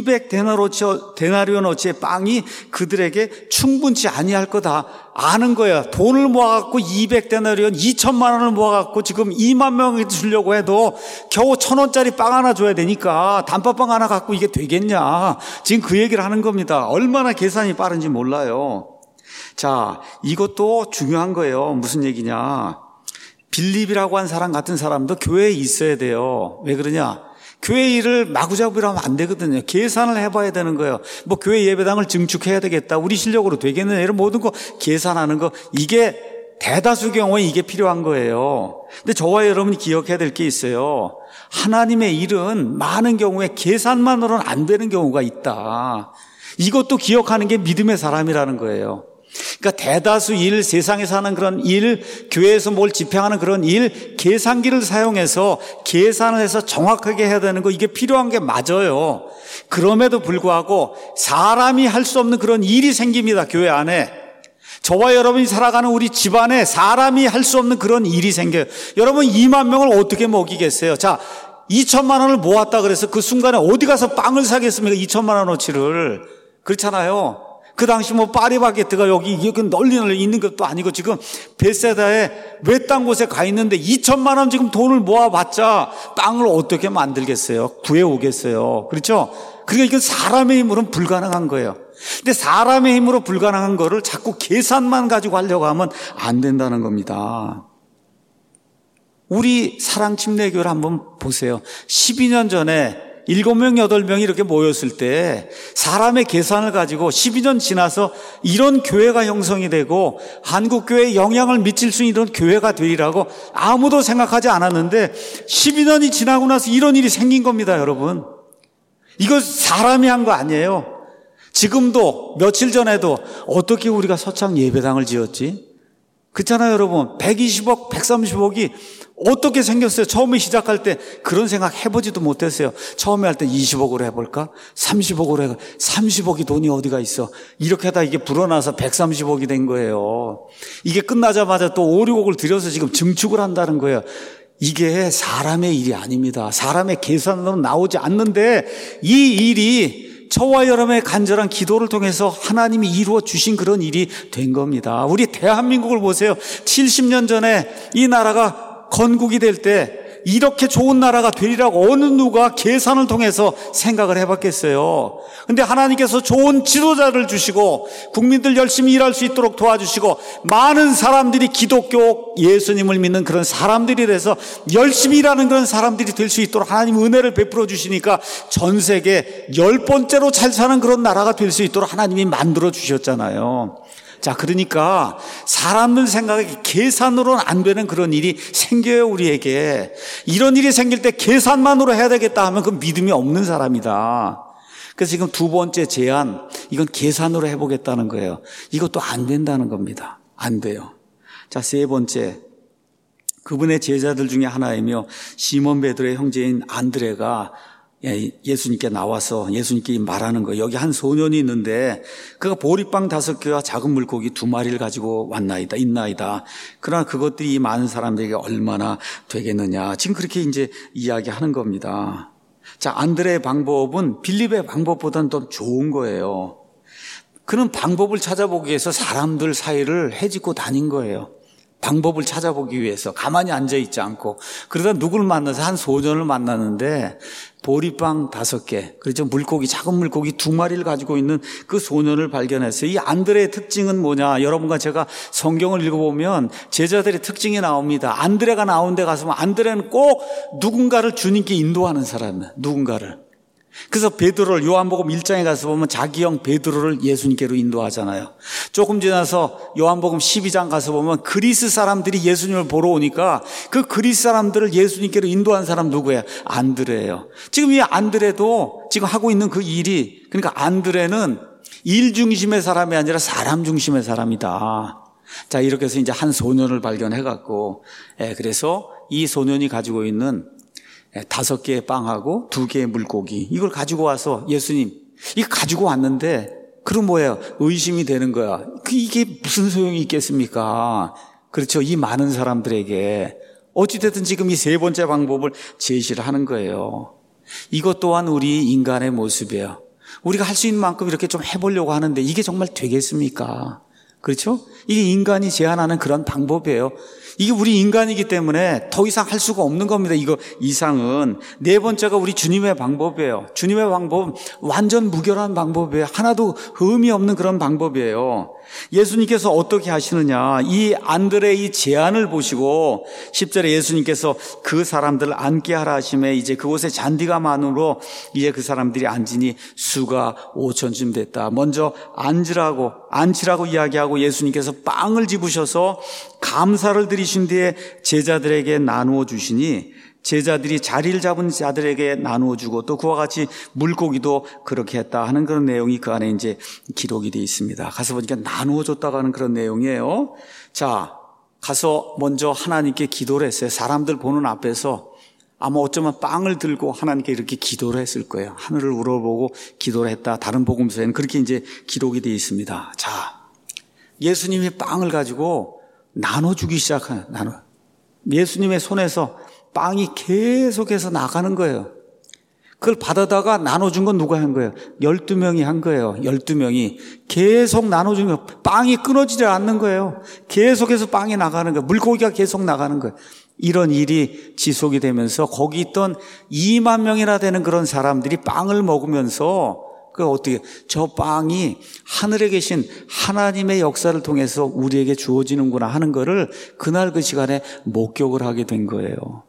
200데나리온어치의 빵이 그들에게 충분치 아니할 거다 아는 거예요. 돈을 모아갖고 200데나리온 2천만 원을 모아갖고 지금 2만 명이 주려고 해도 겨우 1,000원짜리 빵 하나 줘야 되니까 단팥빵 하나 갖고 이게 되겠냐. 지금 그 얘기를 하는 겁니다. 얼마나 계산이 빠른지 몰라요. 자, 이것도 중요한 거예요. 무슨 얘기냐. 빌립이라고 한 사람 같은 사람도 교회에 있어야 돼요. 왜 그러냐? 교회 일을 마구잡이로 하면 안 되거든요. 계산을 해봐야 되는 거예요. 뭐 교회 예배당을 증축해야 되겠다. 우리 실력으로 되겠느냐. 이런 모든 거 계산하는 거. 이게 대다수 경우에 이게 필요한 거예요. 근데 저와 여러분이 기억해야 될 게 있어요. 하나님의 일은 많은 경우에 계산만으로는 안 되는 경우가 있다. 이것도 기억하는 게 믿음의 사람이라는 거예요. 그러니까 대다수 일, 세상에 사는 그런 일, 교회에서 뭘 집행하는 그런 일, 계산기를 사용해서 계산을 해서 정확하게 해야 되는 거, 이게 필요한 게 맞아요. 그럼에도 불구하고 사람이 할 수 없는 그런 일이 생깁니다. 교회 안에. 저와 여러분이 살아가는 우리 집안에 사람이 할 수 없는 그런 일이 생겨요. 여러분 2만 명을 어떻게 먹이겠어요? 자, 2천만 원을 모았다 그래서 그 순간에 어디 가서 빵을 사겠습니까? 2천만 원어치를. 그렇잖아요. 그 당시 뭐 파리바게뜨가 여기 널리 있는 것도 아니고 지금 베세다에 외딴 곳에 가 있는데 2천만 원 지금 돈을 모아봤자 빵을 어떻게 만들겠어요? 구해오겠어요. 그렇죠? 그러니까 이건 사람의 힘으로는 불가능한 거예요. 근데 사람의 힘으로 불가능한 거를 자꾸 계산만 가지고 하려고 하면 안 된다는 겁니다. 우리 사랑침례교를 한번 보세요. 12년 전에 7명, 8명이 이렇게 모였을 때 사람의 계산을 가지고 12년 지나서 이런 교회가 형성이 되고 한국교회에 영향을 미칠 수 있는 이런 교회가 되리라고 아무도 생각하지 않았는데 12년이 지나고 나서 이런 일이 생긴 겁니다, 여러분. 이거 사람이 한 거 아니에요. 지금도 며칠 전에도 어떻게 우리가 서창 예배당을 지었지? 그렇잖아요, 여러분. 120억, 130억이 어떻게 생겼어요? 처음에 시작할 때 그런 생각 해보지도 못했어요. 처음에 할 때 20억으로 해볼까? 30억으로 해볼까? 30억이 돈이 어디가 있어? 이렇게 하다 이게 불어나서 130억이 된 거예요. 이게 끝나자마자 또 5, 6억을 들여서 지금 증축을 한다는 거예요. 이게 사람의 일이 아닙니다. 사람의 계산으로 나오지 않는데 이 일이 저와 여러분의 간절한 기도를 통해서 하나님이 이루어 주신 그런 일이 된 겁니다. 우리 대한민국을 보세요. 70년 전에 이 나라가 건국이 될 때 이렇게 좋은 나라가 되리라고 어느 누가 계산을 통해서 생각을 해봤겠어요. 근데 하나님께서 좋은 지도자를 주시고 국민들 열심히 일할 수 있도록 도와주시고 많은 사람들이 기독교 예수님을 믿는 그런 사람들이 돼서 열심히 일하는 그런 사람들이 될 수 있도록 하나님 은혜를 베풀어 주시니까 전 세계 10번째로 잘 사는 그런 나라가 될 수 있도록 하나님이 만들어 주셨잖아요. 자, 그러니까 사람들 생각에 계산으로는 안 되는 그런 일이 생겨요, 우리에게. 이런 일이 생길 때 계산만으로 해야 되겠다 하면 그건 믿음이 없는 사람이다. 그래서 지금 두 번째 제안, 이건 계산으로 해보겠다는 거예요. 이것도 안 된다는 겁니다. 안 돼요. 자, 세 번째, 그분의 제자들 중에 하나이며 시몬 베드로의 형제인 안드레가 예수님께 나와서 예수님께 말하는 거예요. 여기 한 소년이 있는데 그가 보리빵 5개와 작은 물고기 2마리를 가지고 있나이다. 그러나 그것들이 이 많은 사람들에게 얼마나 되겠느냐. 지금 그렇게 이제 이야기하는 겁니다. 자, 안드레의 방법은 빌립의 방법보다는 더 좋은 거예요. 그는 방법을 찾아보기 위해서 사람들 사이를 헤집고 다닌 거예요. 방법을 찾아보기 위해서 가만히 앉아있지 않고. 그러다 누구를 만나서 한 소년을 만났는데 보리빵 5개, 그렇죠? 물고기, 작은 물고기 2마리를 가지고 있는 그 소년을 발견했어요. 이 안드레의 특징은 뭐냐? 여러분과 제가 성경을 읽어보면 제자들의 특징이 나옵니다. 안드레가 나온 데 가서 안드레는 꼭 누군가를 주님께 인도하는 사람이에요. 누군가를. 그래서 베드로를 요한복음 1장에 가서 보면 자기 형 베드로를 예수님께로 인도하잖아요. 조금 지나서 요한복음 12장 가서 보면 그리스 사람들이 예수님을 보러 오니까 그 그리스 사람들을 예수님께로 인도한 사람 누구예요? 안드레예요. 지금 이 안드레도 지금 하고 있는 그 일이, 그러니까 안드레는 일 중심의 사람이 아니라 사람 중심의 사람이다. 자, 이렇게 해서 이제 한 소년을 발견해갖고, 그래서 이 소년이 가지고 있는 5개의 빵하고 2개의 물고기, 이걸 가지고 와서 예수님, 이거 가지고 왔는데 그럼 뭐예요? 의심이 되는 거야. 이게 무슨 소용이 있겠습니까? 그렇죠. 이 많은 사람들에게 어찌됐든 지금 이 3번째 방법을 제시를 하는 거예요. 이것 또한 우리 인간의 모습이에요. 우리가 할 수 있는 만큼 이렇게 좀 해보려고 하는데 이게 정말 되겠습니까? 그렇죠? 이게 인간이 제안하는 그런 방법이에요. 이게 우리 인간이기 때문에 더 이상 할 수가 없는 겁니다. 이거 이상은. 4번째가 우리 주님의 방법이에요. 주님의 방법은 완전 무결한 방법이에요. 하나도 의미 없는 그런 방법이에요. 예수님께서 어떻게 하시느냐, 이 안드레의 제안을 보시고 10절에 예수님께서 그 사람들을 앉게 하라 하심에 이제 그곳에 잔디가 많으로 이제 그 사람들이 앉으니 수가 5천쯤 됐다. 먼저 앉으라고 이야기하고 예수님께서 빵을 집으셔서 감사를 드리신 뒤에 제자들에게 나누어 주시니 제자들이 자리를 잡은 자들에게 나누어 주고 또 그와 같이 물고기도 그렇게 했다 하는 그런 내용이 그 안에 이제 기록이 되어 있습니다. 가서 보니까 나누어 줬다고 하는 그런 내용이에요. 자, 가서 먼저 하나님께 기도를 했어요. 사람들 보는 앞에서 아마 어쩌면 빵을 들고 하나님께 이렇게 기도를 했을 거예요. 하늘을 우러보고 기도를 했다. 다른 복음서에는 그렇게 이제 기록이 되어 있습니다. 자, 예수님이 빵을 가지고 나눠주기 시작해요. 예수님의 손에서 빵이 계속해서 나가는 거예요. 그걸 받아다가 나눠준 건 누가 한 거예요? 12명이 한 거예요. 12명이 계속 나눠주면 빵이 끊어지지 않는 거예요. 계속해서 빵이 나가는 거예요. 물고기가 계속 나가는 거예요. 이런 일이 지속이 되면서 거기 있던 2만 명이나 되는 그런 사람들이 빵을 먹으면서 어떻게 저 빵이 하늘에 계신 하나님의 역사를 통해서 우리에게 주어지는구나 하는 거를 그날 그 시간에 목격을 하게 된 거예요.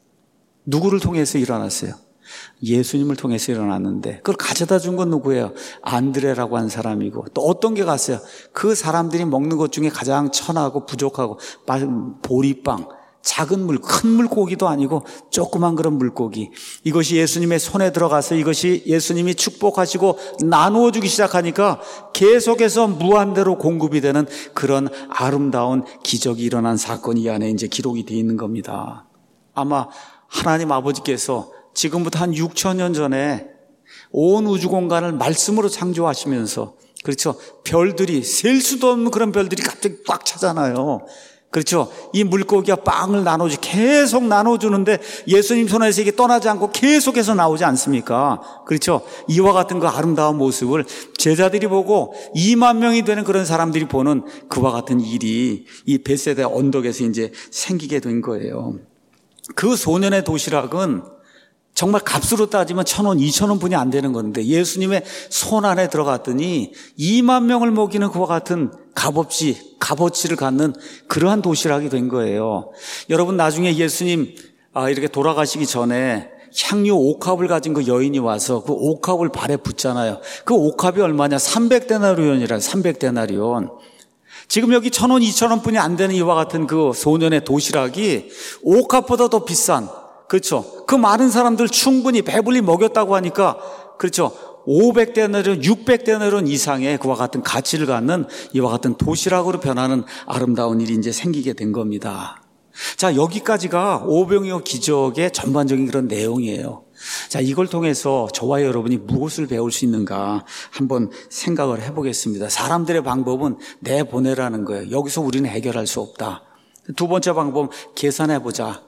누구를 통해서 일어났어요? 예수님을 통해서 일어났는데 그걸 가져다 준 건 누구예요? 안드레라고 한 사람이고 또 어떤 게 갔어요? 그 사람들이 먹는 것 중에 가장 천하고 부족하고 보리빵, 작은 큰 물고기도 아니고 조그만 그런 물고기, 이것이 예수님의 손에 들어가서 이것이 예수님이 축복하시고 나누어 주기 시작하니까 계속해서 무한대로 공급이 되는 그런 아름다운 기적이 일어난 사건이 이 안에 이제 기록이 되어 있는 겁니다. 아마 하나님 아버지께서 지금부터 한 6,000년 전에 온 우주 공간을 말씀으로 창조하시면서, 그렇죠, 별들이 셀 수도 없는 그런 별들이 갑자기 꽉 차잖아요. 그렇죠. 이 물고기가 빵을 계속 나눠주는데 예수님 손에서 이게 떠나지 않고 계속해서 나오지 않습니까? 그렇죠. 이와 같은 그 아름다운 모습을 제자들이 보고 2만 명이 되는 그런 사람들이 보는 그와 같은 일이 이 벳세다 언덕에서 이제 생기게 된 거예요. 그 소년의 도시락은 정말 값으로 따지면 1,000원, 2,000원 분이 안 되는 건데 예수님의 손 안에 들어갔더니 2만 명을 먹이는 그와 같은 값어치를 갖는 그러한 도시락이 된 거예요. 여러분, 나중에 예수님 이렇게 돌아가시기 전에 향유 옥합을 가진 그 여인이 와서 그 옥합을 발에 붙잖아요. 그 옥합이 얼마냐? 300데나리온이라 300데나리온. 지금 여기 1,000원, 2,000원 뿐이 안 되는 이와 같은 그 소년의 도시락이 옥합보다 더 비싼, 그렇죠, 그 많은 사람들 충분히 배불리 먹였다고 하니까, 그렇죠, 500데나리온, 600데나리온 이상의 그와 같은 가치를 갖는 이와 같은 도시락으로 변하는 아름다운 일이 이제 생기게 된 겁니다. 자, 여기까지가 오병이어 기적의 전반적인 그런 내용이에요. 자, 이걸 통해서 저와 여러분이 무엇을 배울 수 있는가 한번 생각을 해보겠습니다. 사람들의 방법은 내보내라는 거예요. 여기서 우리는 해결할 수 없다. 두 번째 방법은 계산해보자.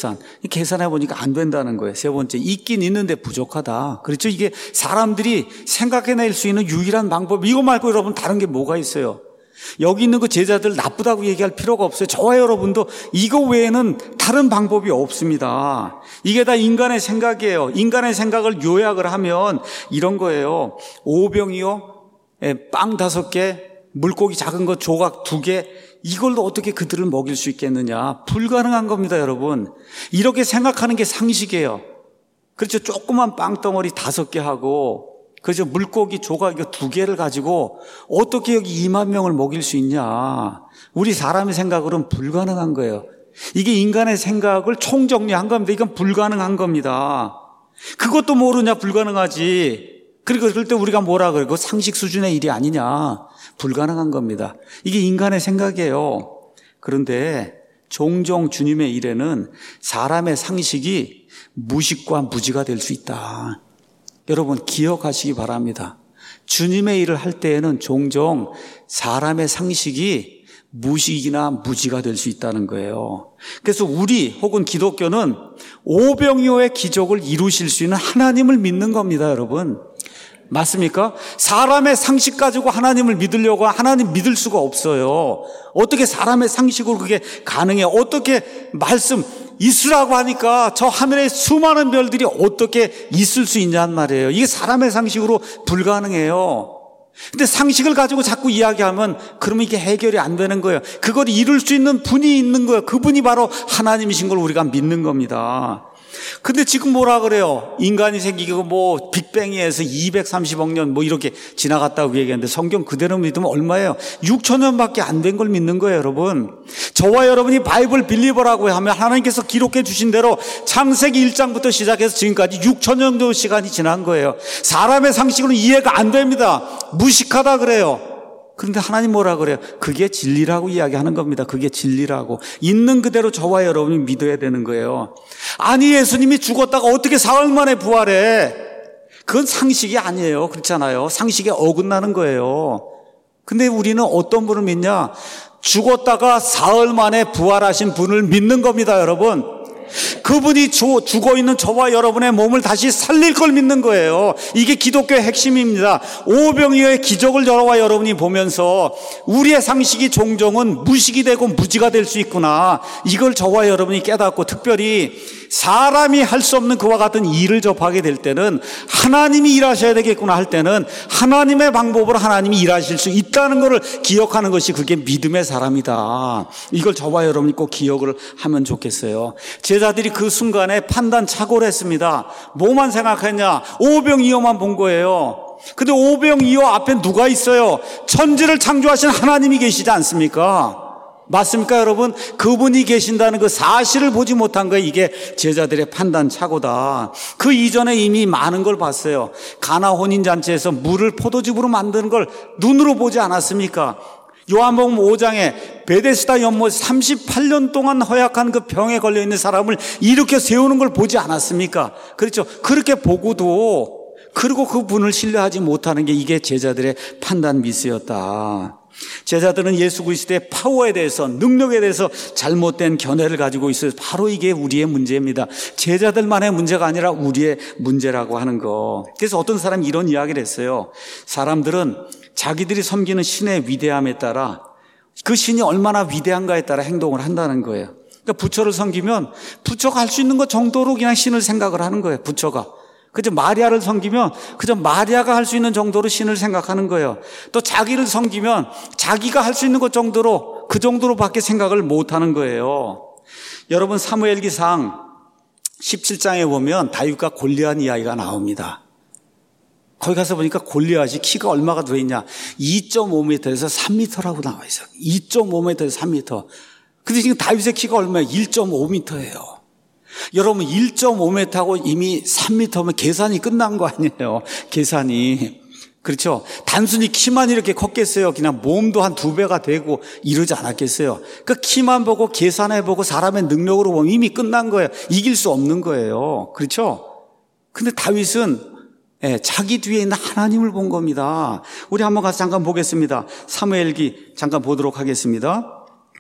계산해보니까 안 된다는 거예요. 세 번째, 있긴 있는데 부족하다. 그렇죠? 이게 사람들이 생각해낼 수 있는 유일한 방법, 이거 말고 여러분 다른 게 뭐가 있어요? 여기 있는 그 제자들 나쁘다고 얘기할 필요가 없어요. 저와 여러분도 이거 외에는 다른 방법이 없습니다. 이게 다 인간의 생각이에요. 인간의 생각을 요약을 하면 이런 거예요. 오병이요, 빵 5개, 물고기 작은 거 조각 2개, 이걸로 어떻게 그들을 먹일 수 있겠느냐? 불가능한 겁니다, 여러분. 이렇게 생각하는 게 상식이에요. 그렇죠. 조그만 빵덩어리 5개 하고, 그렇죠. 물고기 조각 2개를 가지고 어떻게 여기 2만 명을 먹일 수 있냐? 우리 사람의 생각으로는 불가능한 거예요. 이게 인간의 생각을 총정리한 겁니다. 이건 불가능한 겁니다. 그것도 모르냐? 불가능하지. 그리고 그럴 때 우리가 뭐라 그래? 그거 상식 수준의 일이 아니냐? 불가능한 겁니다. 이게 인간의 생각이에요. 그런데 종종 주님의 일에는 사람의 상식이 무식과 무지가 될 수 있다. 여러분 기억하시기 바랍니다. 주님의 일을 할 때에는 종종 사람의 상식이 무식이나 무지가 될 수 있다는 거예요. 그래서 우리 혹은 기독교는 오병이어의 기적을 이루실 수 있는 하나님을 믿는 겁니다, 여러분. 맞습니까? 사람의 상식 가지고 하나님을 믿으려고 하나님 믿을 수가 없어요. 어떻게 사람의 상식으로 그게 가능해요? 어떻게 말씀 있으라고 하니까 저 하늘에 수많은 별들이 어떻게 있을 수 있냔 말이에요. 이게 사람의 상식으로 불가능해요. 근데 상식을 가지고 자꾸 이야기하면 그러면 이게 해결이 안 되는 거예요. 그걸 이룰 수 있는 분이 있는 거예요. 그분이 바로 하나님이신 걸 우리가 믿는 겁니다. 근데 지금 뭐라 그래요? 인간이 생기고 뭐 빅뱅에서 230억 년 뭐 이렇게 지나갔다고 얘기하는데 성경 그대로 믿으면 얼마예요? 6천 년밖에 안 된 걸 믿는 거예요, 여러분. 저와 여러분이 바이블 빌리버라고 하면 하나님께서 기록해 주신 대로 창세기 1장부터 시작해서 지금까지 6천 년 정도 시간이 지난 거예요. 사람의 상식으로는 이해가 안 됩니다. 무식하다 그래요. 그런데 하나님 뭐라 그래요? 그게 진리라고 이야기하는 겁니다. 그게 진리라고. 있는 그대로 저와 여러분이 믿어야 되는 거예요. 아니 예수님이 죽었다가 어떻게 사흘 만에 부활해? 그건 상식이 아니에요. 그렇잖아요. 상식에 어긋나는 거예요. 근데 우리는 어떤 분을 믿냐? 죽었다가 사흘 만에 부활하신 분을 믿는 겁니다, 여러분. 그분이 죽어있는 저와 여러분의 몸을 다시 살릴 걸 믿는 거예요. 이게 기독교의 핵심입니다. 오병이어의 기적을 저와 여러분이 보면서 우리의 상식이 종종은 무식이 되고 무지가 될 수 있구나, 이걸 저와 여러분이 깨닫고 특별히 사람이 할 수 없는 그와 같은 일을 접하게 될 때는 하나님이 일하셔야 되겠구나 할 때는 하나님의 방법으로 하나님이 일하실 수 있다는 것을 기억하는 것이 그게 믿음의 사람이다. 이걸 저와 여러분이 꼭 기억을 하면 좋겠어요. 제자들이 그 순간에 판단 착오를 했습니다. 뭐만 생각했냐? 오병이어만 본 거예요. 근데 오병이어 앞에 누가 있어요? 천지를 창조하신 하나님이 계시지 않습니까? 맞습니까, 여러분? 그분이 계신다는 그 사실을 보지 못한 거예요. 이게 제자들의 판단 착오다. 그 이전에 이미 많은 걸 봤어요. 가나 혼인잔치에서 물을 포도즙으로 만드는 걸 눈으로 보지 않았습니까? 요한복음 5장에 베데스다 연못 38년 동안 허약한 그 병에 걸려있는 사람을 일으켜 세우는 걸 보지 않았습니까? 그렇죠. 그렇게 보고도 그리고 그분을 신뢰하지 못하는 게 이게 제자들의 판단 미스였다. 제자들은 예수 그리스도의 파워에 대해서, 능력에 대해서 잘못된 견해를 가지고 있어요. 바로 이게 우리의 문제입니다. 제자들만의 문제가 아니라 우리의 문제라고 하는 거. 그래서 어떤 사람이 이런 이야기를 했어요. 사람들은 자기들이 섬기는 신의 위대함에 따라, 그 신이 얼마나 위대한가에 따라 행동을 한다는 거예요. 그러니까 부처를 섬기면 부처가 할 수 있는 것 정도로 그냥 신을 생각을 하는 거예요. 부처가. 그저 마리아를 섬기면 그저 마리아가 할 수 있는 정도로 신을 생각하는 거예요. 또 자기를 섬기면 자기가 할 수 있는 것 정도로, 그 정도로밖에 생각을 못하는 거예요. 여러분 사무엘기상 17장에 보면 다윗과 골리앗 이야기가 나옵니다. 거기 가서 보니까 골리앗이 키가 얼마가 들어있냐? 2.5m에서 3m라고 나와 있어요. 2.5m에서 3m. 근데 지금 다윗의 키가 얼마예요? 1.5m예요. 여러분 1.5m하고 이미 3m면 계산이 끝난 거 아니에요? 계산이. 그렇죠? 단순히 키만 이렇게 컸겠어요? 그냥 몸도 한 2배가 되고 이러지 않았겠어요? 그 키만 보고 계산해보고 사람의 능력으로 보면 이미 끝난 거예요. 이길 수 없는 거예요. 그렇죠? 근데 다윗은 자기 뒤에 있는 하나님을 본 겁니다. 우리 한번 가서 잠깐 보겠습니다. 사무엘기 잠깐 보도록 하겠습니다.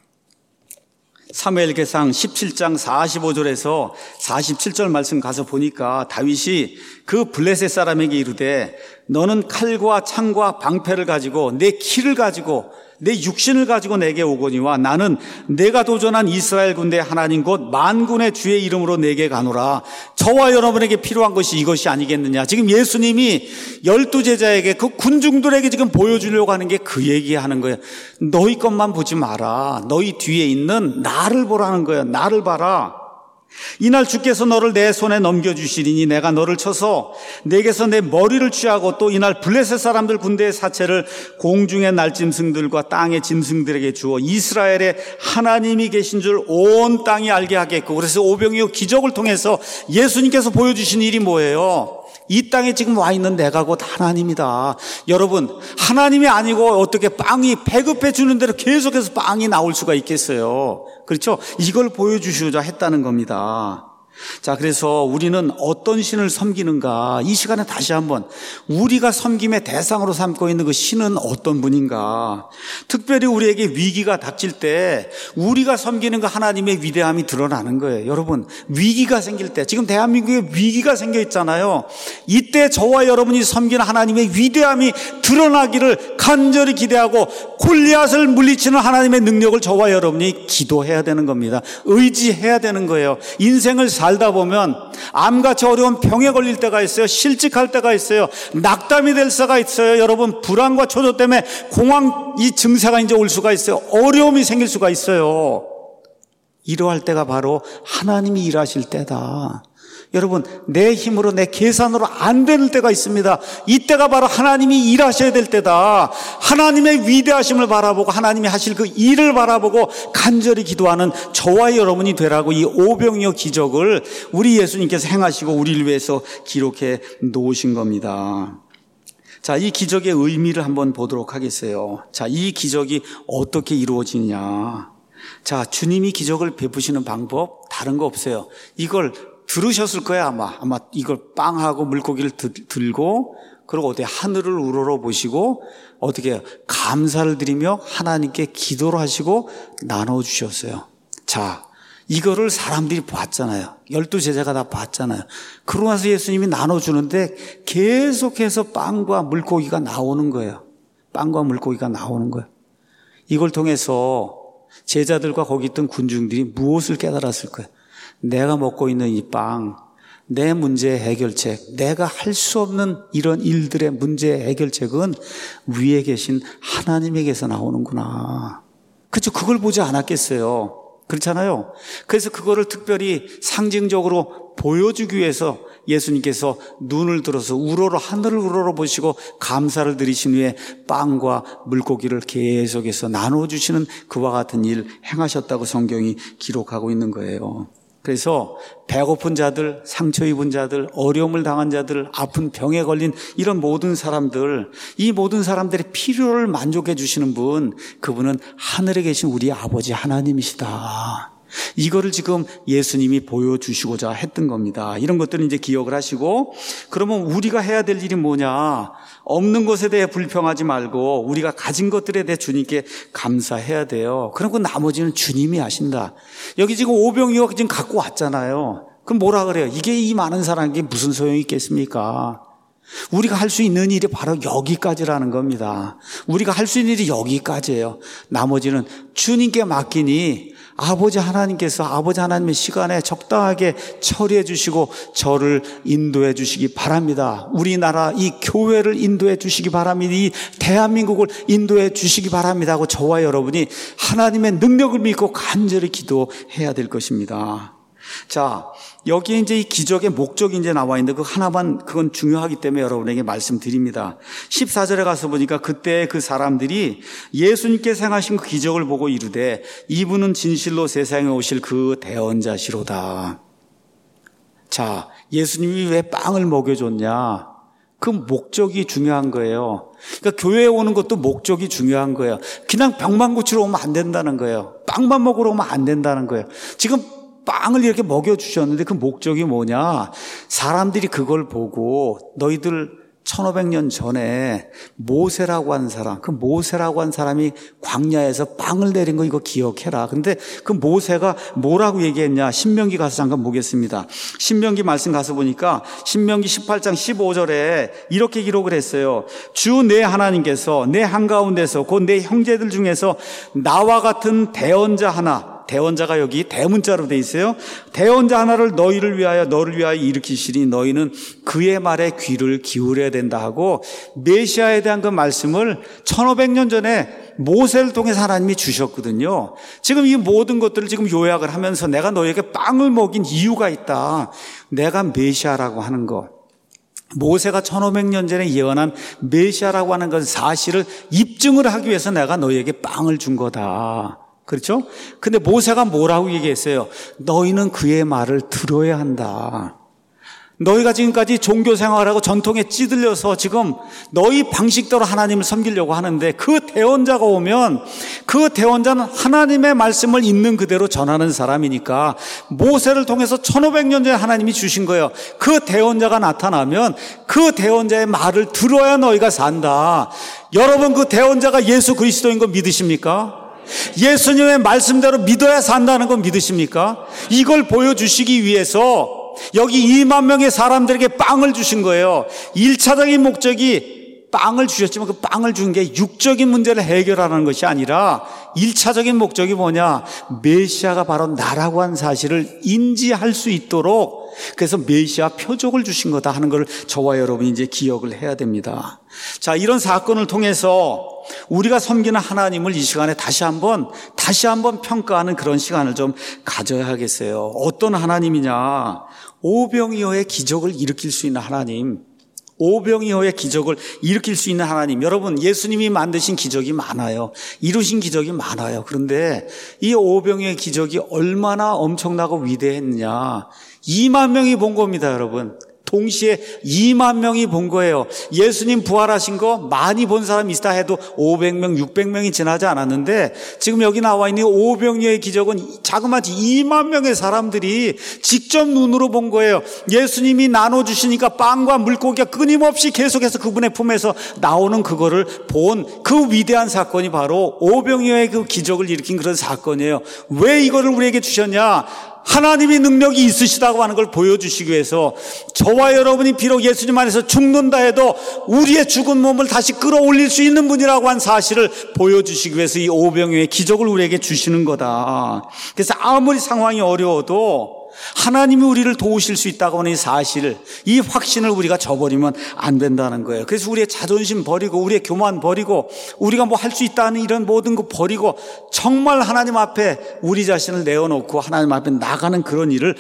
사무엘기상 17장 45절에서 47절 말씀 가서 보니까 다윗이 그 블레셋 사람에게 이르되 너는 칼과 창과 방패를 가지고 내 키를 가지고 내 육신을 가지고 내게 오거니와 나는 내가 도전한 이스라엘 군대 하나님 곧 만군의 주의 이름으로 내게 가노라. 저와 여러분에게 필요한 것이 이것이 아니겠느냐. 지금 예수님이 12제자에게 그 군중들에게 지금 보여주려고 하는 게 그 얘기하는 거예요. 너희 것만 보지 마라. 너희 뒤에 있는 나를 보라는 거예요. 나를 봐라. 이날 주께서 너를 내 손에 넘겨주시리니 내가 너를 쳐서 내게서 내 머리를 취하고 또 이날 블레셋 사람들 군대의 사체를 공중의 날짐승들과 땅의 짐승들에게 주어 이스라엘의 하나님이 계신 줄 온 땅이 알게 하겠고. 그래서 오병이어 기적을 통해서 예수님께서 보여주신 일이 뭐예요? 이 땅에 지금 와 있는 내가 곧 하나님이다. 여러분, 하나님이 아니고 어떻게 빵이 배급해 주는 대로 계속해서 빵이 나올 수가 있겠어요? 그렇죠? 이걸 보여주시고자 했다는 겁니다. 자, 그래서 우리는 어떤 신을 섬기는가? 이 시간에 다시 한번 우리가 섬김의 대상으로 삼고 있는 그 신은 어떤 분인가? 특별히 우리에게 위기가 닥칠 때 우리가 섬기는 그 하나님의 위대함이 드러나는 거예요. 여러분, 위기가 생길 때, 지금 대한민국에 위기가 생겨 있잖아요. 이때 저와 여러분이 섬기는 하나님의 위대함이 드러나기를 간절히 기대하고 골리앗을 물리치는 하나님의 능력을 저와 여러분이 기도해야 되는 겁니다. 의지해야 되는 거예요. 인생을 살다 보면 암같이 어려운 병에 걸릴 때가 있어요. 실직할 때가 있어요. 낙담이 될 때가 있어요. 여러분, 불안과 초조 때문에 공황 이 증세가 이제 올 수가 있어요. 어려움이 생길 수가 있어요. 이러할 때가 바로 하나님이 일하실 때다. 여러분, 내 힘으로 내 계산으로 안 되는 때가 있습니다. 이때가 바로 하나님이 일하셔야 될 때다. 하나님의 위대하심을 바라보고 하나님이 하실 그 일을 바라보고 간절히 기도하는 저와 여러분이 되라고 이 오병이어 기적을 우리 예수님께서 행하시고 우리를 위해서 기록해 놓으신 겁니다. 자, 이 기적의 의미를 한번 보도록 하겠어요. 자, 이 기적이 어떻게 이루어지냐. 자, 주님이 기적을 베푸시는 방법 다른 거 없어요. 이걸 들으셨을 거예요. 아마 이걸 빵하고 물고기를 들고 그리고 어디 하늘을 우러러 보시고 어떻게 감사를 드리며 하나님께 기도를 하시고 나눠주셨어요. 자, 이거를 사람들이 봤잖아요. 12제자가 다 봤잖아요. 그러고 나서 예수님이 나눠주는데 계속해서 빵과 물고기가 나오는 거예요. 빵과 물고기가 나오는 거예요. 이걸 통해서 제자들과 거기 있던 군중들이 무엇을 깨달았을 거예요? 내가 먹고 있는 이 빵, 내 문제의 해결책, 내가 할 수 없는 이런 일들의 문제의 해결책은 위에 계신 하나님에게서 나오는구나. 그렇죠? 그걸 보지 않았겠어요? 그렇잖아요. 그래서 그거를 특별히 상징적으로 보여주기 위해서 예수님께서 눈을 들어서 하늘을 우러러 보시고 감사를 드리신 후에 빵과 물고기를 계속해서 나눠주시는 그와 같은 일 행하셨다고 성경이 기록하고 있는 거예요. 그래서 배고픈 자들, 상처 입은 자들, 어려움을 당한 자들, 아픈 병에 걸린 이런 모든 사람들, 이 모든 사람들의 필요를 만족해 주시는 분, 그분은 하늘에 계신 우리 아버지 하나님이시다. 이거를 지금 예수님이 보여주시고자 했던 겁니다. 이런 것들은 이제 기억을 하시고, 그러면 우리가 해야 될 일이 뭐냐? 없는 것에 대해 불평하지 말고 우리가 가진 것들에 대해 주님께 감사해야 돼요. 그리고 나머지는 주님이 하신다. 여기 지금 오병이어 지금 갖고 왔잖아요. 그럼 뭐라 그래요? 이게 이 많은 사람에게 무슨 소용이 있겠습니까? 우리가 할 수 있는 일이 바로 여기까지라는 겁니다. 우리가 할 수 있는 일이 여기까지예요. 나머지는 주님께 맡기니 아버지 하나님께서 아버지 하나님의 시간에 적당하게 처리해 주시고 저를 인도해 주시기 바랍니다. 우리나라 이 교회를 인도해 주시기 바랍니다. 이 대한민국을 인도해 주시기 바랍니다 하고 저와 여러분이 하나님의 능력을 믿고 간절히 기도해야 될 것입니다. 자, 여기에 이제 이 기적의 목적이 이제 나와 있는데 그 하나만 그건 중요하기 때문에 여러분에게 말씀드립니다. 14절에 가서 보니까 그때 그 사람들이 예수님께서 행하신 그 기적을 보고 이르되 이분은 진실로 세상에 오실 그 대언자시로다. 자, 예수님이 왜 빵을 먹여줬냐? 그 목적이 중요한 거예요. 그러니까 교회에 오는 것도 목적이 중요한 거예요. 그냥 병만 고치러 오면 안 된다는 거예요. 빵만 먹으러 오면 안 된다는 거예요. 지금 빵을 이렇게 먹여주셨는데 그 목적이 뭐냐? 사람들이 그걸 보고 너희들 1500년 전에 모세라고 하는 사람, 그 모세라고 하는 사람이 광야에서 빵을 내린 거 이거 기억해라. 근데 그 모세가 뭐라고 얘기했냐? 신명기 가서 잠깐 보겠습니다. 신명기 말씀 가서 보니까 신명기 18장 15절에 이렇게 기록을 했어요. 주 내 하나님께서 내 한가운데서 곧 내 형제들 중에서 나와 같은 대언자 하나, 대언자가 여기 대문자로 돼 있어요. 대언자 하나를 너를 위하여 일으키시니 너희는 그의 말에 귀를 기울여야 된다 하고 메시아에 대한 그 말씀을 1500년 전에 모세를 통해서 하나님이 주셨거든요. 지금 이 모든 것들을 지금 요약을 하면서 내가 너에게 빵을 먹인 이유가 있다. 내가 메시아라고 하는 것. 모세가 1500년 전에 예언한 메시아라고 하는 것 사실을 입증을 하기 위해서 내가 너에게 빵을 준 거다. 그렇죠? 근데 모세가 뭐라고 얘기했어요? 너희는 그의 말을 들어야 한다. 너희가 지금까지 종교 생활하고 전통에 찌들려서 지금 너희 방식대로 하나님을 섬기려고 하는데 그 대언자가 오면 그 대언자는 하나님의 말씀을 있는 그대로 전하는 사람이니까 모세를 통해서 1500년 전에 하나님이 주신 거예요. 그 대언자가 나타나면 그 대언자의 말을 들어야 너희가 산다. 여러분 그 대언자가 예수 그리스도인 거 믿으십니까? 예수님의 말씀대로 믿어야 산다는 건 믿으십니까? 이걸 보여주시기 위해서 여기 2만 명의 사람들에게 빵을 주신 거예요. 1차적인 목적이 빵을 주셨지만 그 빵을 준 게 육적인 문제를 해결하는 것이 아니라 1차적인 목적이 뭐냐? 메시아가 바로 나라고 하는 사실을 인지할 수 있도록 그래서 메시아 표적을 주신 거다 하는 걸 저와 여러분이 이제 기억을 해야 됩니다. 자, 이런 사건을 통해서 우리가 섬기는 하나님을 이 시간에 다시 한번 평가하는 그런 시간을 좀 가져야겠어요. 어떤 하나님이냐? 오병이어의 기적을 일으킬 수 있는 하나님. 오병이어의 기적을 일으킬 수 있는 하나님. 여러분, 예수님이 만드신 기적이 많아요. 이루신 기적이 많아요. 그런데 이 오병이어의 기적이 얼마나 엄청나고 위대했느냐. 2만 명이 본 겁니다, 여러분. 동시에 2만 명이 본 거예요. 예수님 부활하신 거 많이 본 사람이 있다 해도 500명, 600명이 지나지 않았는데 지금 여기 나와 있는 오병이어의 기적은 자그마치 2만 명의 사람들이 직접 눈으로 본 거예요. 예수님이 나눠주시니까 빵과 물고기가 끊임없이 계속해서 그분의 품에서 나오는 그거를 본 그 위대한 사건이 바로 오병이어의 그 기적을 일으킨 그런 사건이에요. 왜 이거를 우리에게 주셨냐? 하나님이 능력이 있으시다고 하는 걸 보여주시기 위해서 저와 여러분이 비록 예수님 안에서 죽는다 해도 우리의 죽은 몸을 다시 끌어올릴 수 있는 분이라고 한 사실을 보여주시기 위해서 이 오병이어의 기적을 우리에게 주시는 거다. 그래서 아무리 상황이 어려워도 하나님이 우리를 도우실 수 있다고 하는 이 사실, 이 확신을 우리가 저버리면 안 된다는 거예요. 그래서 우리의 자존심 버리고 우리의 교만 버리고 우리가 뭐 할 수 있다는 이런 모든 거 버리고 정말 하나님 앞에 우리 자신을 내어놓고 하나님 앞에 나가는 그런 일을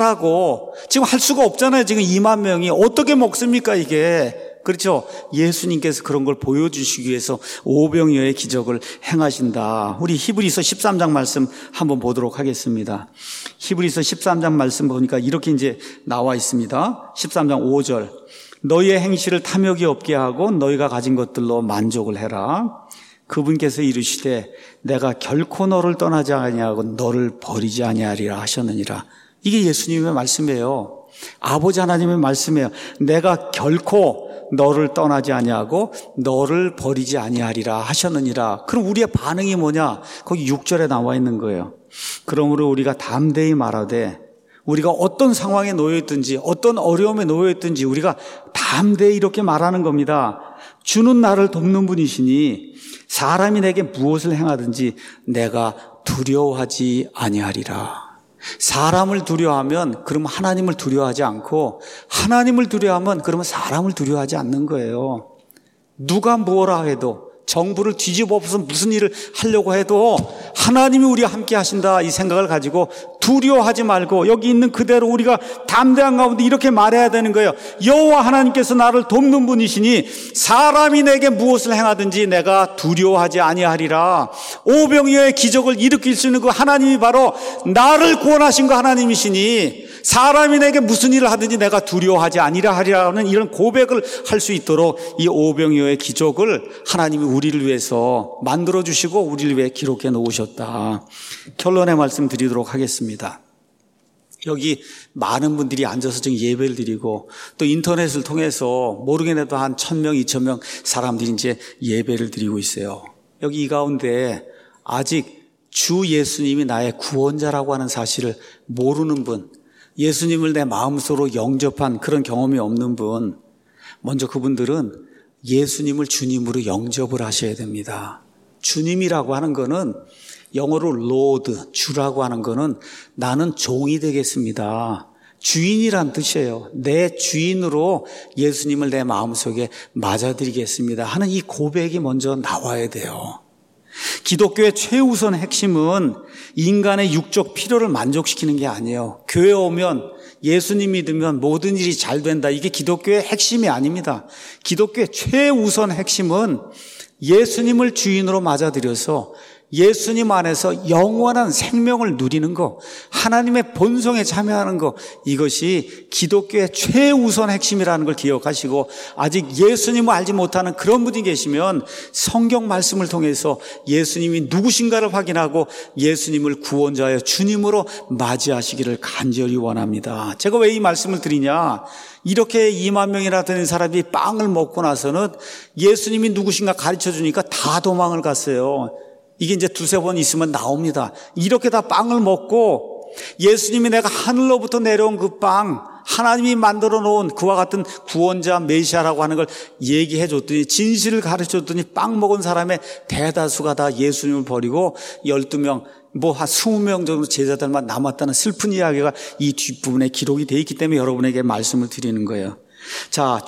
하라고. 지금 할 수가 없잖아요. 지금 2만 명이 어떻게 먹습니까 이게. 그렇죠? 예수님께서 그런 걸 보여주시기 위해서 오병이어의 기적을 행하신다. 우리 히브리서 13장 말씀 한번 보도록 하겠습니다. 히브리서 13장 말씀 보니까 이렇게 이제 나와 있습니다. 13장 5절. 너희의 행실을 탐욕이 없게 하고 너희가 가진 것들로 만족을 해라. 그분께서 이르시되 내가 결코 너를 떠나지 아니하고 너를 버리지 아니하리라 하셨느니라. 이게 예수님의 말씀이에요. 아버지 하나님의 말씀이에요. 내가 결코 너를 떠나지 아니하고 너를 버리지 아니하리라 하셨느니라. 그럼 우리의 반응이 뭐냐? 거기 6절에 나와 있는 거예요. 그러므로 우리가 담대히 말하되 우리가 어떤 상황에 놓여 있든지 어떤 어려움에 놓여 있든지 우리가 담대히 이렇게 말하는 겁니다. 주는 나를 돕는 분이시니 사람이 내게 무엇을 행하든지 내가 두려워하지 아니하리라. 사람을 두려워하면 그러면 하나님을 두려워하지 않고 하나님을 두려워하면 그러면 사람을 두려워하지 않는 거예요. 누가 뭐라 해도 정부를 뒤집어 엎어서 무슨 일을 하려고 해도 하나님이 우리와 함께 하신다 이 생각을 가지고 두려워하지 말고 여기 있는 그대로 우리가 담대한 가운데 이렇게 말해야 되는 거예요. 여호와 하나님께서 나를 돕는 분이시니 사람이 내게 무엇을 행하든지 내가 두려워하지 아니하리라. 오병이어의 기적을 일으킬 수 있는 그 하나님이 바로 나를 구원하신 그 하나님이시니 사람이 내게 무슨 일을 하든지 내가 두려워하지 아니라 하리라는 이런 고백을 할 수 있도록 이 오병이어의 기적을 하나님이 우리를 위해서 만들어주시고 우리를 위해 기록해 놓으셨다. 결론의 말씀 드리도록 하겠습니다. 여기 많은 분들이 앉아서 지금 예배를 드리고 또 인터넷을 통해서 모르긴 해도 한 1,000명, 2,000명 사람들이 이제 예배를 드리고 있어요. 여기 이 가운데 아직 주 예수님이 나의 구원자라고 하는 사실을 모르는 분, 예수님을 내 마음속으로 영접한 그런 경험이 없는 분, 먼저 그분들은 예수님을 주님으로 영접을 하셔야 됩니다. 주님이라고 하는 거는 영어로 Lord, 주라고 하는 거는 나는 종이 되겠습니다. 주인이란 뜻이에요. 내 주인으로 예수님을 내 마음속에 맞아들이겠습니다 하는 이 고백이 먼저 나와야 돼요. 기독교의 최우선 핵심은 인간의 육적 필요를 만족시키는 게 아니에요. 교회 오면 예수님 믿으면 모든 일이 잘 된다. 이게 기독교의 핵심이 아닙니다. 기독교의 최우선 핵심은 예수님을 주인으로 맞아들여서 예수님 안에서 영원한 생명을 누리는 거, 하나님의 본성에 참여하는 거, 이것이 기독교의 최우선 핵심이라는 걸 기억하시고, 아직 예수님을 알지 못하는 그런 분이 계시면 성경 말씀을 통해서 예수님이 누구신가를 확인하고 예수님을 구원자여 주님으로 맞이하시기를 간절히 원합니다. 제가 왜 이 말씀을 드리냐? 이렇게 2만 명이나 되는 사람이 빵을 먹고 나서는 예수님이 누구신가 가르쳐 주니까 다 도망을 갔어요. 이게 이제 두세 번 있으면 나옵니다. 이렇게 다 빵을 먹고 예수님이 내가 하늘로부터 내려온 그 빵, 하나님이 만들어 놓은 그와 같은 구원자 메시아라고 하는 걸 얘기해 줬더니, 진실을 가르쳐 줬더니 빵 먹은 사람의 대다수가 다 예수님을 버리고 12명, 한 20명 정도 제자들만 남았다는 슬픈 이야기가 이 뒷부분에 기록이 되어 있기 때문에 여러분에게 말씀을 드리는 거예요. 자,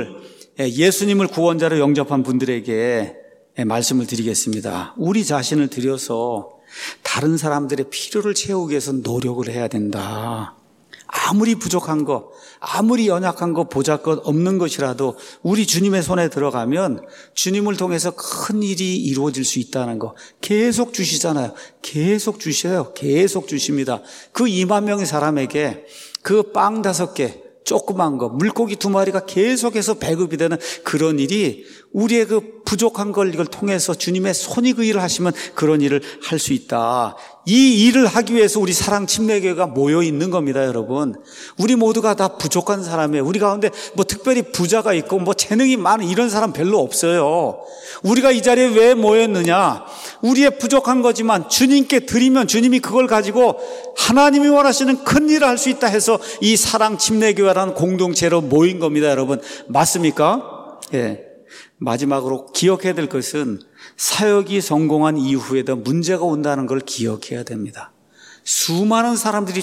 예수님을 구원자로 영접한 분들에게 말씀을 드리겠습니다. 우리 자신을 들여서 다른 사람들의 필요를 채우기 위해서 노력을 해야 된다. 아무리 부족한 거, 아무리 연약한 거, 보잘것 없는 것이라도 우리 주님의 손에 들어가면 주님을 통해서 큰 일이 이루어질 수 있다는 거 계속 주시잖아요. 계속 주셔요. 계속 주십니다. 그 2만 명의 사람에게 그 빵 5개, 조그만 거, 물고기 2마리가 계속해서 배급이 되는 그런 일이 우리의 그 부족한 걸 이걸 통해서 주님의 손이 그 일을 하시면 그런 일을 할 수 있다. 이 일을 하기 위해서 우리 사랑침례교회가 모여 있는 겁니다, 여러분. 우리 모두가 다 부족한 사람이에요. 우리 가운데 특별히 부자가 있고 재능이 많은 이런 사람 별로 없어요. 우리가 이 자리에 왜 모였느냐? 우리의 부족한 거지만 주님께 드리면 주님이 그걸 가지고 하나님이 원하시는 큰 일을 할 수 있다 해서 이 사랑침례교회라는 공동체로 모인 겁니다, 여러분. 맞습니까? 예. 마지막으로 기억해야 될 것은 사역이 성공한 이후에도 문제가 온다는 걸 기억해야 됩니다. 수많은 사람들이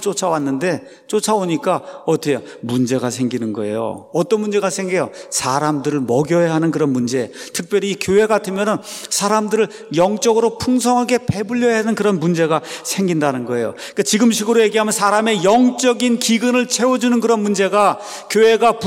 쫓아오니까 어떻게 해요? 문제가 생기는 거예요. 어떤 문제가 생겨요? 사람들을 먹여야 하는 그런 문제. 특별히 교회 같으면 사람들을 영적으로 풍성하게 배불려야 하는 그런 문제가 생긴다는 거예요. 그러니까 지금식으로 얘기하면 사람의 영적인 기근을 채워주는 그런 문제가 교회가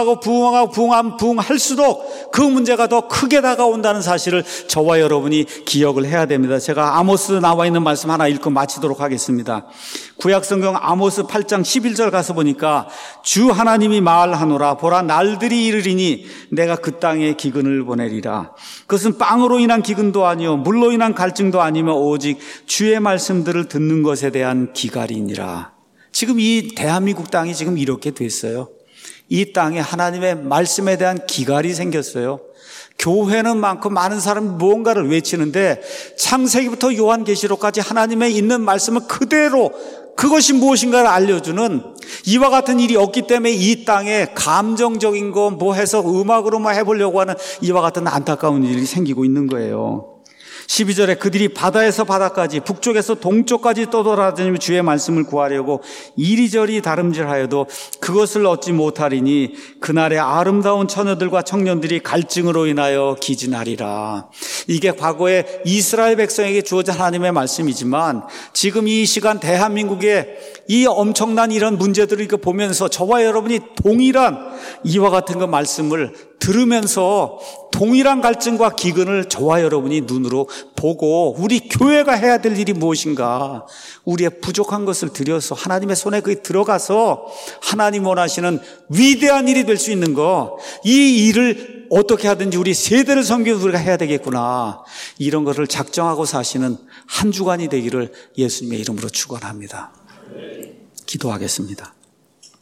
부흥할수록 그 문제가 더 크게 다가온다는 사실을 저와 여러분이 기억을 해야 됩니다. 제가 아모스 나와 있는 말씀 하나 읽고 마치도록 하겠습니다. 구약성경 아모스 8장 11절 가서 보니까 주 하나님이 말하노라 보라 날들이 이르리니 내가 그 땅에 기근을 보내리라. 그것은 빵으로 인한 기근도 아니요 물로 인한 갈증도 아니며 오직 주의 말씀들을 듣는 것에 대한 기갈이니라. 지금 이 대한민국 땅이 지금 이렇게 됐어요. 이 땅에 하나님의 말씀에 대한 기갈이 생겼어요. 교회는 많고 많은 사람이 무언가를 외치는데 창세기부터 요한계시록까지 하나님의 있는 말씀을 그대로 그것이 무엇인가를 알려주는 이와 같은 일이 없기 때문에 이 땅에 감정적인 거 해서 음악으로 해보려고 하는 이와 같은 안타까운 일이 생기고 있는 거예요. 12절에 그들이 바다에서 바다까지 북쪽에서 동쪽까지 떠돌아다니며 주의 말씀을 구하려고 이리저리 다름질하여도 그것을 얻지 못하리니 그날의 아름다운 처녀들과 청년들이 갈증으로 인하여 기진하리라. 이게 과거에 이스라엘 백성에게 주어진 하나님의 말씀이지만 지금 이 시간 대한민국의 이 엄청난 이런 문제들을 보면서 저와 여러분이 동일한 이와 같은 그 말씀을 들으면서 동일한 갈증과 기근을 저와 여러분이 눈으로 보고 우리 교회가 해야 될 일이 무엇인가, 우리의 부족한 것을 들여서 하나님의 손에 들어가서 하나님 원하시는 위대한 일이 될 수 있는 거, 이 일을 어떻게 하든지 우리 세대를 섬기면서 우리가 해야 되겠구나, 이런 것을 작정하고 사시는 한 주간이 되기를 예수님의 이름으로 축원합니다. 기도하겠습니다.